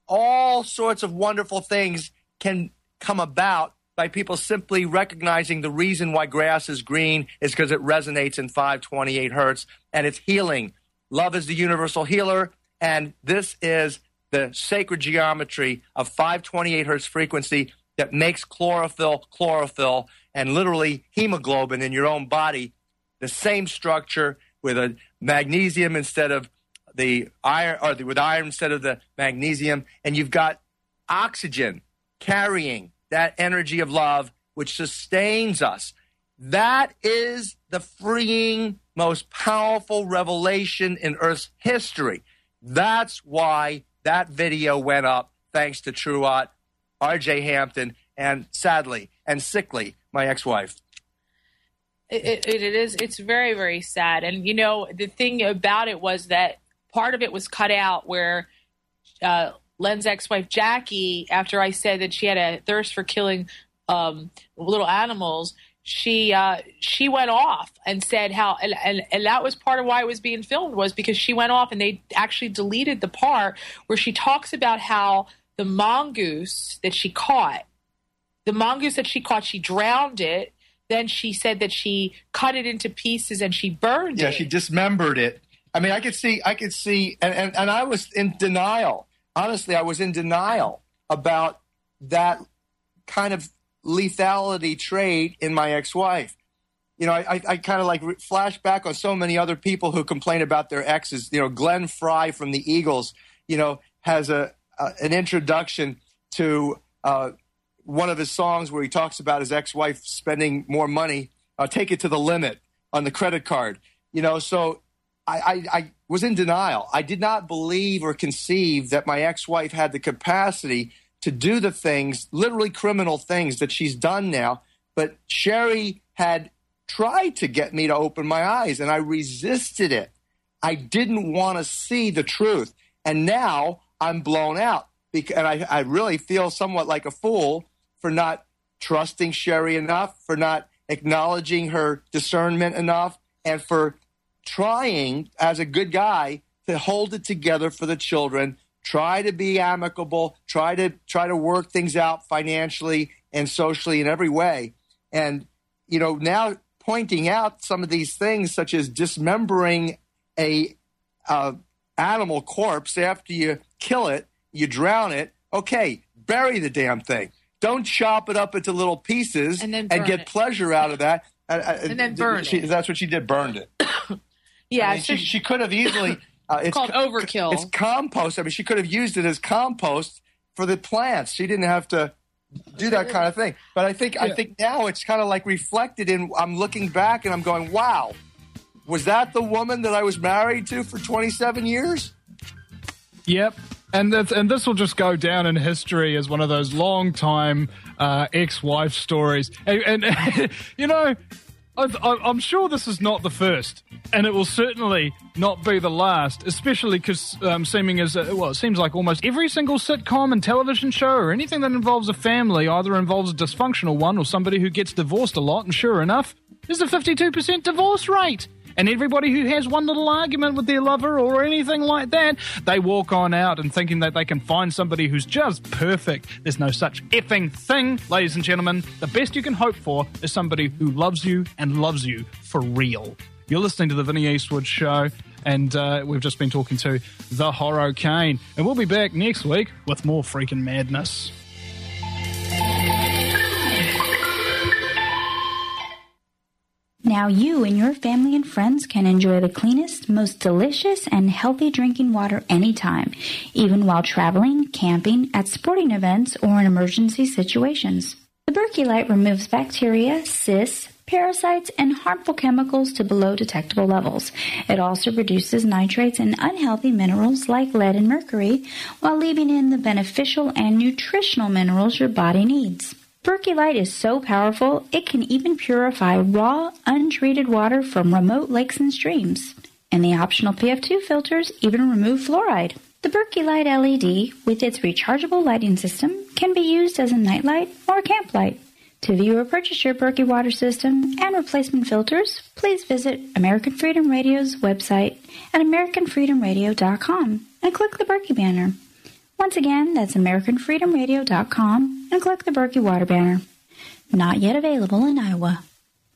All sorts of wonderful things can come about by people simply recognizing the reason why grass is green is because it resonates in 528 hertz and it's healing. Love is the universal healer, and this is the sacred geometry of 528 hertz frequency that makes chlorophyll, and literally hemoglobin in your own body, the same structure with a magnesium instead of the iron, or with iron instead of the magnesium, and you've got oxygen carrying that energy of love, which sustains us. That is the freeing, most powerful revelation in Earth's history. That's why that video went up, thanks to Truott, R.J. Hampton, and sadly and sickly, my ex-wife. It is. It's very, very sad. And, the thing about it was that part of it was cut out where Len's ex-wife, Jackie, after I said that she had a thirst for killing little animals, she went off and said how, and that was part of why it was being filmed, was because she went off and they actually deleted the part where she talks about how the mongoose that she caught, she drowned it. Then she said that she cut it into pieces and she burned it. Yeah, she dismembered it. I mean, I could see, and I was in denial. Honestly, I was in denial about that kind of lethality trait in my ex-wife. I kind of flash back on so many other people who complain about their exes. Glenn Fry from the Eagles, has an introduction to one of his songs where he talks about his ex-wife spending more money, take it to the limit on the credit card. So I was in denial. I did not believe or conceive that my ex-wife had the capacity to do the things, literally criminal things that she's done now. But Sherry had tried to get me to open my eyes, and I resisted it. I didn't want to see the truth. And now I'm blown out. And I really feel somewhat like a fool for not trusting Sherry enough, for not acknowledging her discernment enough, and for trying, as a good guy, to hold it together for the children, try to be amicable, try to work things out financially and socially in every way. And, now pointing out some of these things, such as dismembering a animal corpse after you kill it, you drown it. Okay, bury the damn thing. Don't chop it up into little pieces and get pleasure out of that. And then burn it. That's what she did, burned it. Yeah. I mean, she could have easily... it's called overkill. It's compost. I mean, she could have used it as compost for the plants. She didn't have to do that kind of thing. But I think now it's kind of like reflected in... I'm looking back and I'm going, wow, was that the woman that I was married to for 27 years? Yep. And this will just go down in history as one of those long-time ex-wife stories. And you know, I'm sure this is not the first, and it will certainly not be the last, especially because it seems like almost every single sitcom and television show or anything that involves a family either involves a dysfunctional one or somebody who gets divorced a lot, and sure enough, there's a 52% divorce rate. And everybody who has one little argument with their lover or anything like that, they walk on out and thinking that they can find somebody who's just perfect. There's no such effing thing, ladies and gentlemen. The best you can hope for is somebody who loves you and loves you for real. You're listening to the Vinnie Eastwood Show, and we've just been talking to the Horrocane. And we'll be back next week with more freaking madness. Now you and your family and friends can enjoy the cleanest, most delicious, and healthy drinking water anytime, even while traveling, camping, at sporting events, or in emergency situations. The Berkey Light removes bacteria, cysts, parasites, and harmful chemicals to below detectable levels. It also reduces nitrates and unhealthy minerals like lead and mercury, while leaving in the beneficial and nutritional minerals your body needs. Berkey Light is so powerful, it can even purify raw, untreated water from remote lakes and streams. And the optional PF2 filters even remove fluoride. The Berkey Light LED, with its rechargeable lighting system, can be used as a nightlight or a camp light. To view or purchase your Berkey water system and replacement filters, please visit American Freedom Radio's website at AmericanFreedomRadio.com and click the Berkey banner. Once again, that's AmericanFreedomRadio.com and click the Berkey Water banner. Not yet available in Iowa.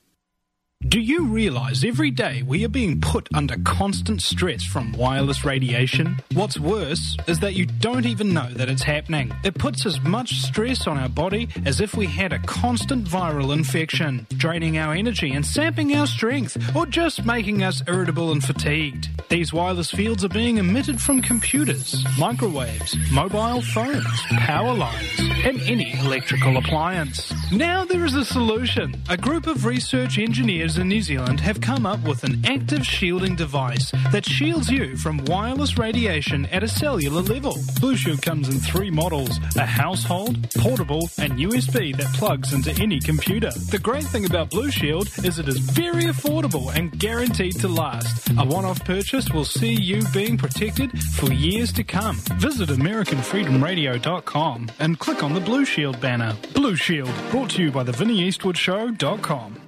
Do you realize every day we are being put under constant stress from wireless radiation? What's worse is that you don't even know that it's happening. It puts as much stress on our body as if we had a constant viral infection, draining our energy and sapping our strength, or just making us irritable and fatigued. These wireless fields are being emitted from computers, microwaves, mobile phones, power lines, and any electrical appliance. Now there is a solution. A group of research engineers in New Zealand have come up with an active shielding device that shields you from wireless radiation at a cellular level. Blue Shield comes in 3 models: a household, portable, and USB that plugs into any computer. The great thing about Blue Shield is it is very affordable and guaranteed to last. A one-off purchase will see you being protected for years to come. Visit AmericanFreedomRadio.com and click on the Blue Shield banner. Blue Shield, brought to you by the VinnieEastwoodShow.com.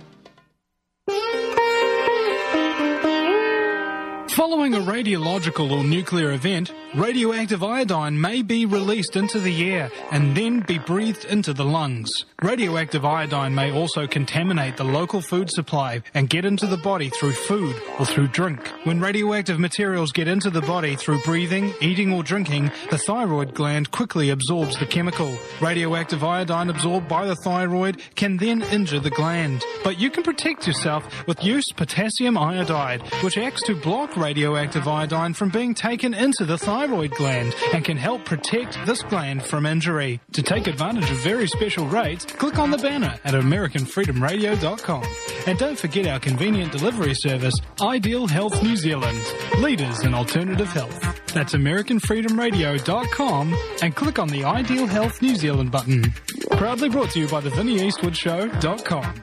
Following a radiological or nuclear event, radioactive iodine may be released into the air and then be breathed into the lungs. Radioactive iodine may also contaminate the local food supply and get into the body through food or through drink. When radioactive materials get into the body through breathing, eating or drinking, the thyroid gland quickly absorbs the chemical. Radioactive iodine absorbed by the thyroid can then injure the gland. But you can protect yourself with used potassium iodide, which acts to block radioactive iodine from being taken into the thyroid gland and can help protect this gland from injury. To take advantage of very special rates, click on the banner at AmericanFreedomRadio.com. And don't forget our convenient delivery service, Ideal Health New Zealand, leaders in alternative health. That's AmericanFreedomRadio.com and click on the Ideal Health New Zealand button. Proudly brought to you by the VinnieEastwoodShow.com.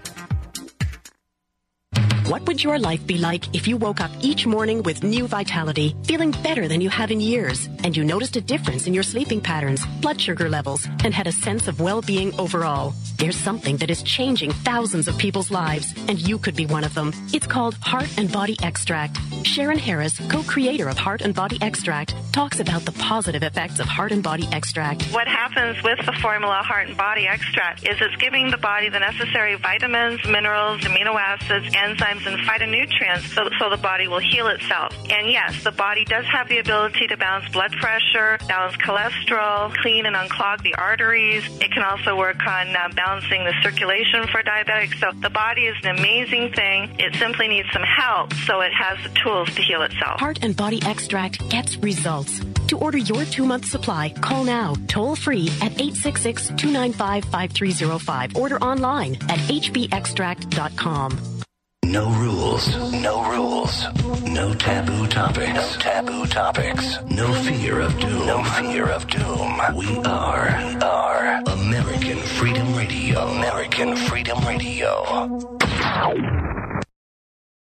What would your life be like if you woke up each morning with new vitality, feeling better than you have in years, and you noticed a difference in your sleeping patterns, blood sugar levels, and had a sense of well-being overall? There's something that is changing thousands of people's lives, and you could be one of them. It's called Heart and Body Extract. Sharon Harris, co-creator of Heart and Body Extract, talks about the positive effects of Heart and Body Extract. What happens with the formula Heart and Body Extract is it's giving the body the necessary vitamins, minerals, amino acids, enzymes, enzymes and phytonutrients so the body will heal itself. And yes, the body does have the ability to balance blood pressure, balance cholesterol, clean and unclog the arteries. It can also work on balancing the circulation for diabetics. So the body is an amazing thing. It simply needs some help so it has the tools to heal itself. Heart and Body Extract gets results. To order your 2-month supply, call now, toll-free at 866-295-5305. Order online at hbextract.com. No rules, no rules, no taboo topics, no taboo topics, no fear of doom, no fear of doom. We are American Freedom Radio, American Freedom Radio.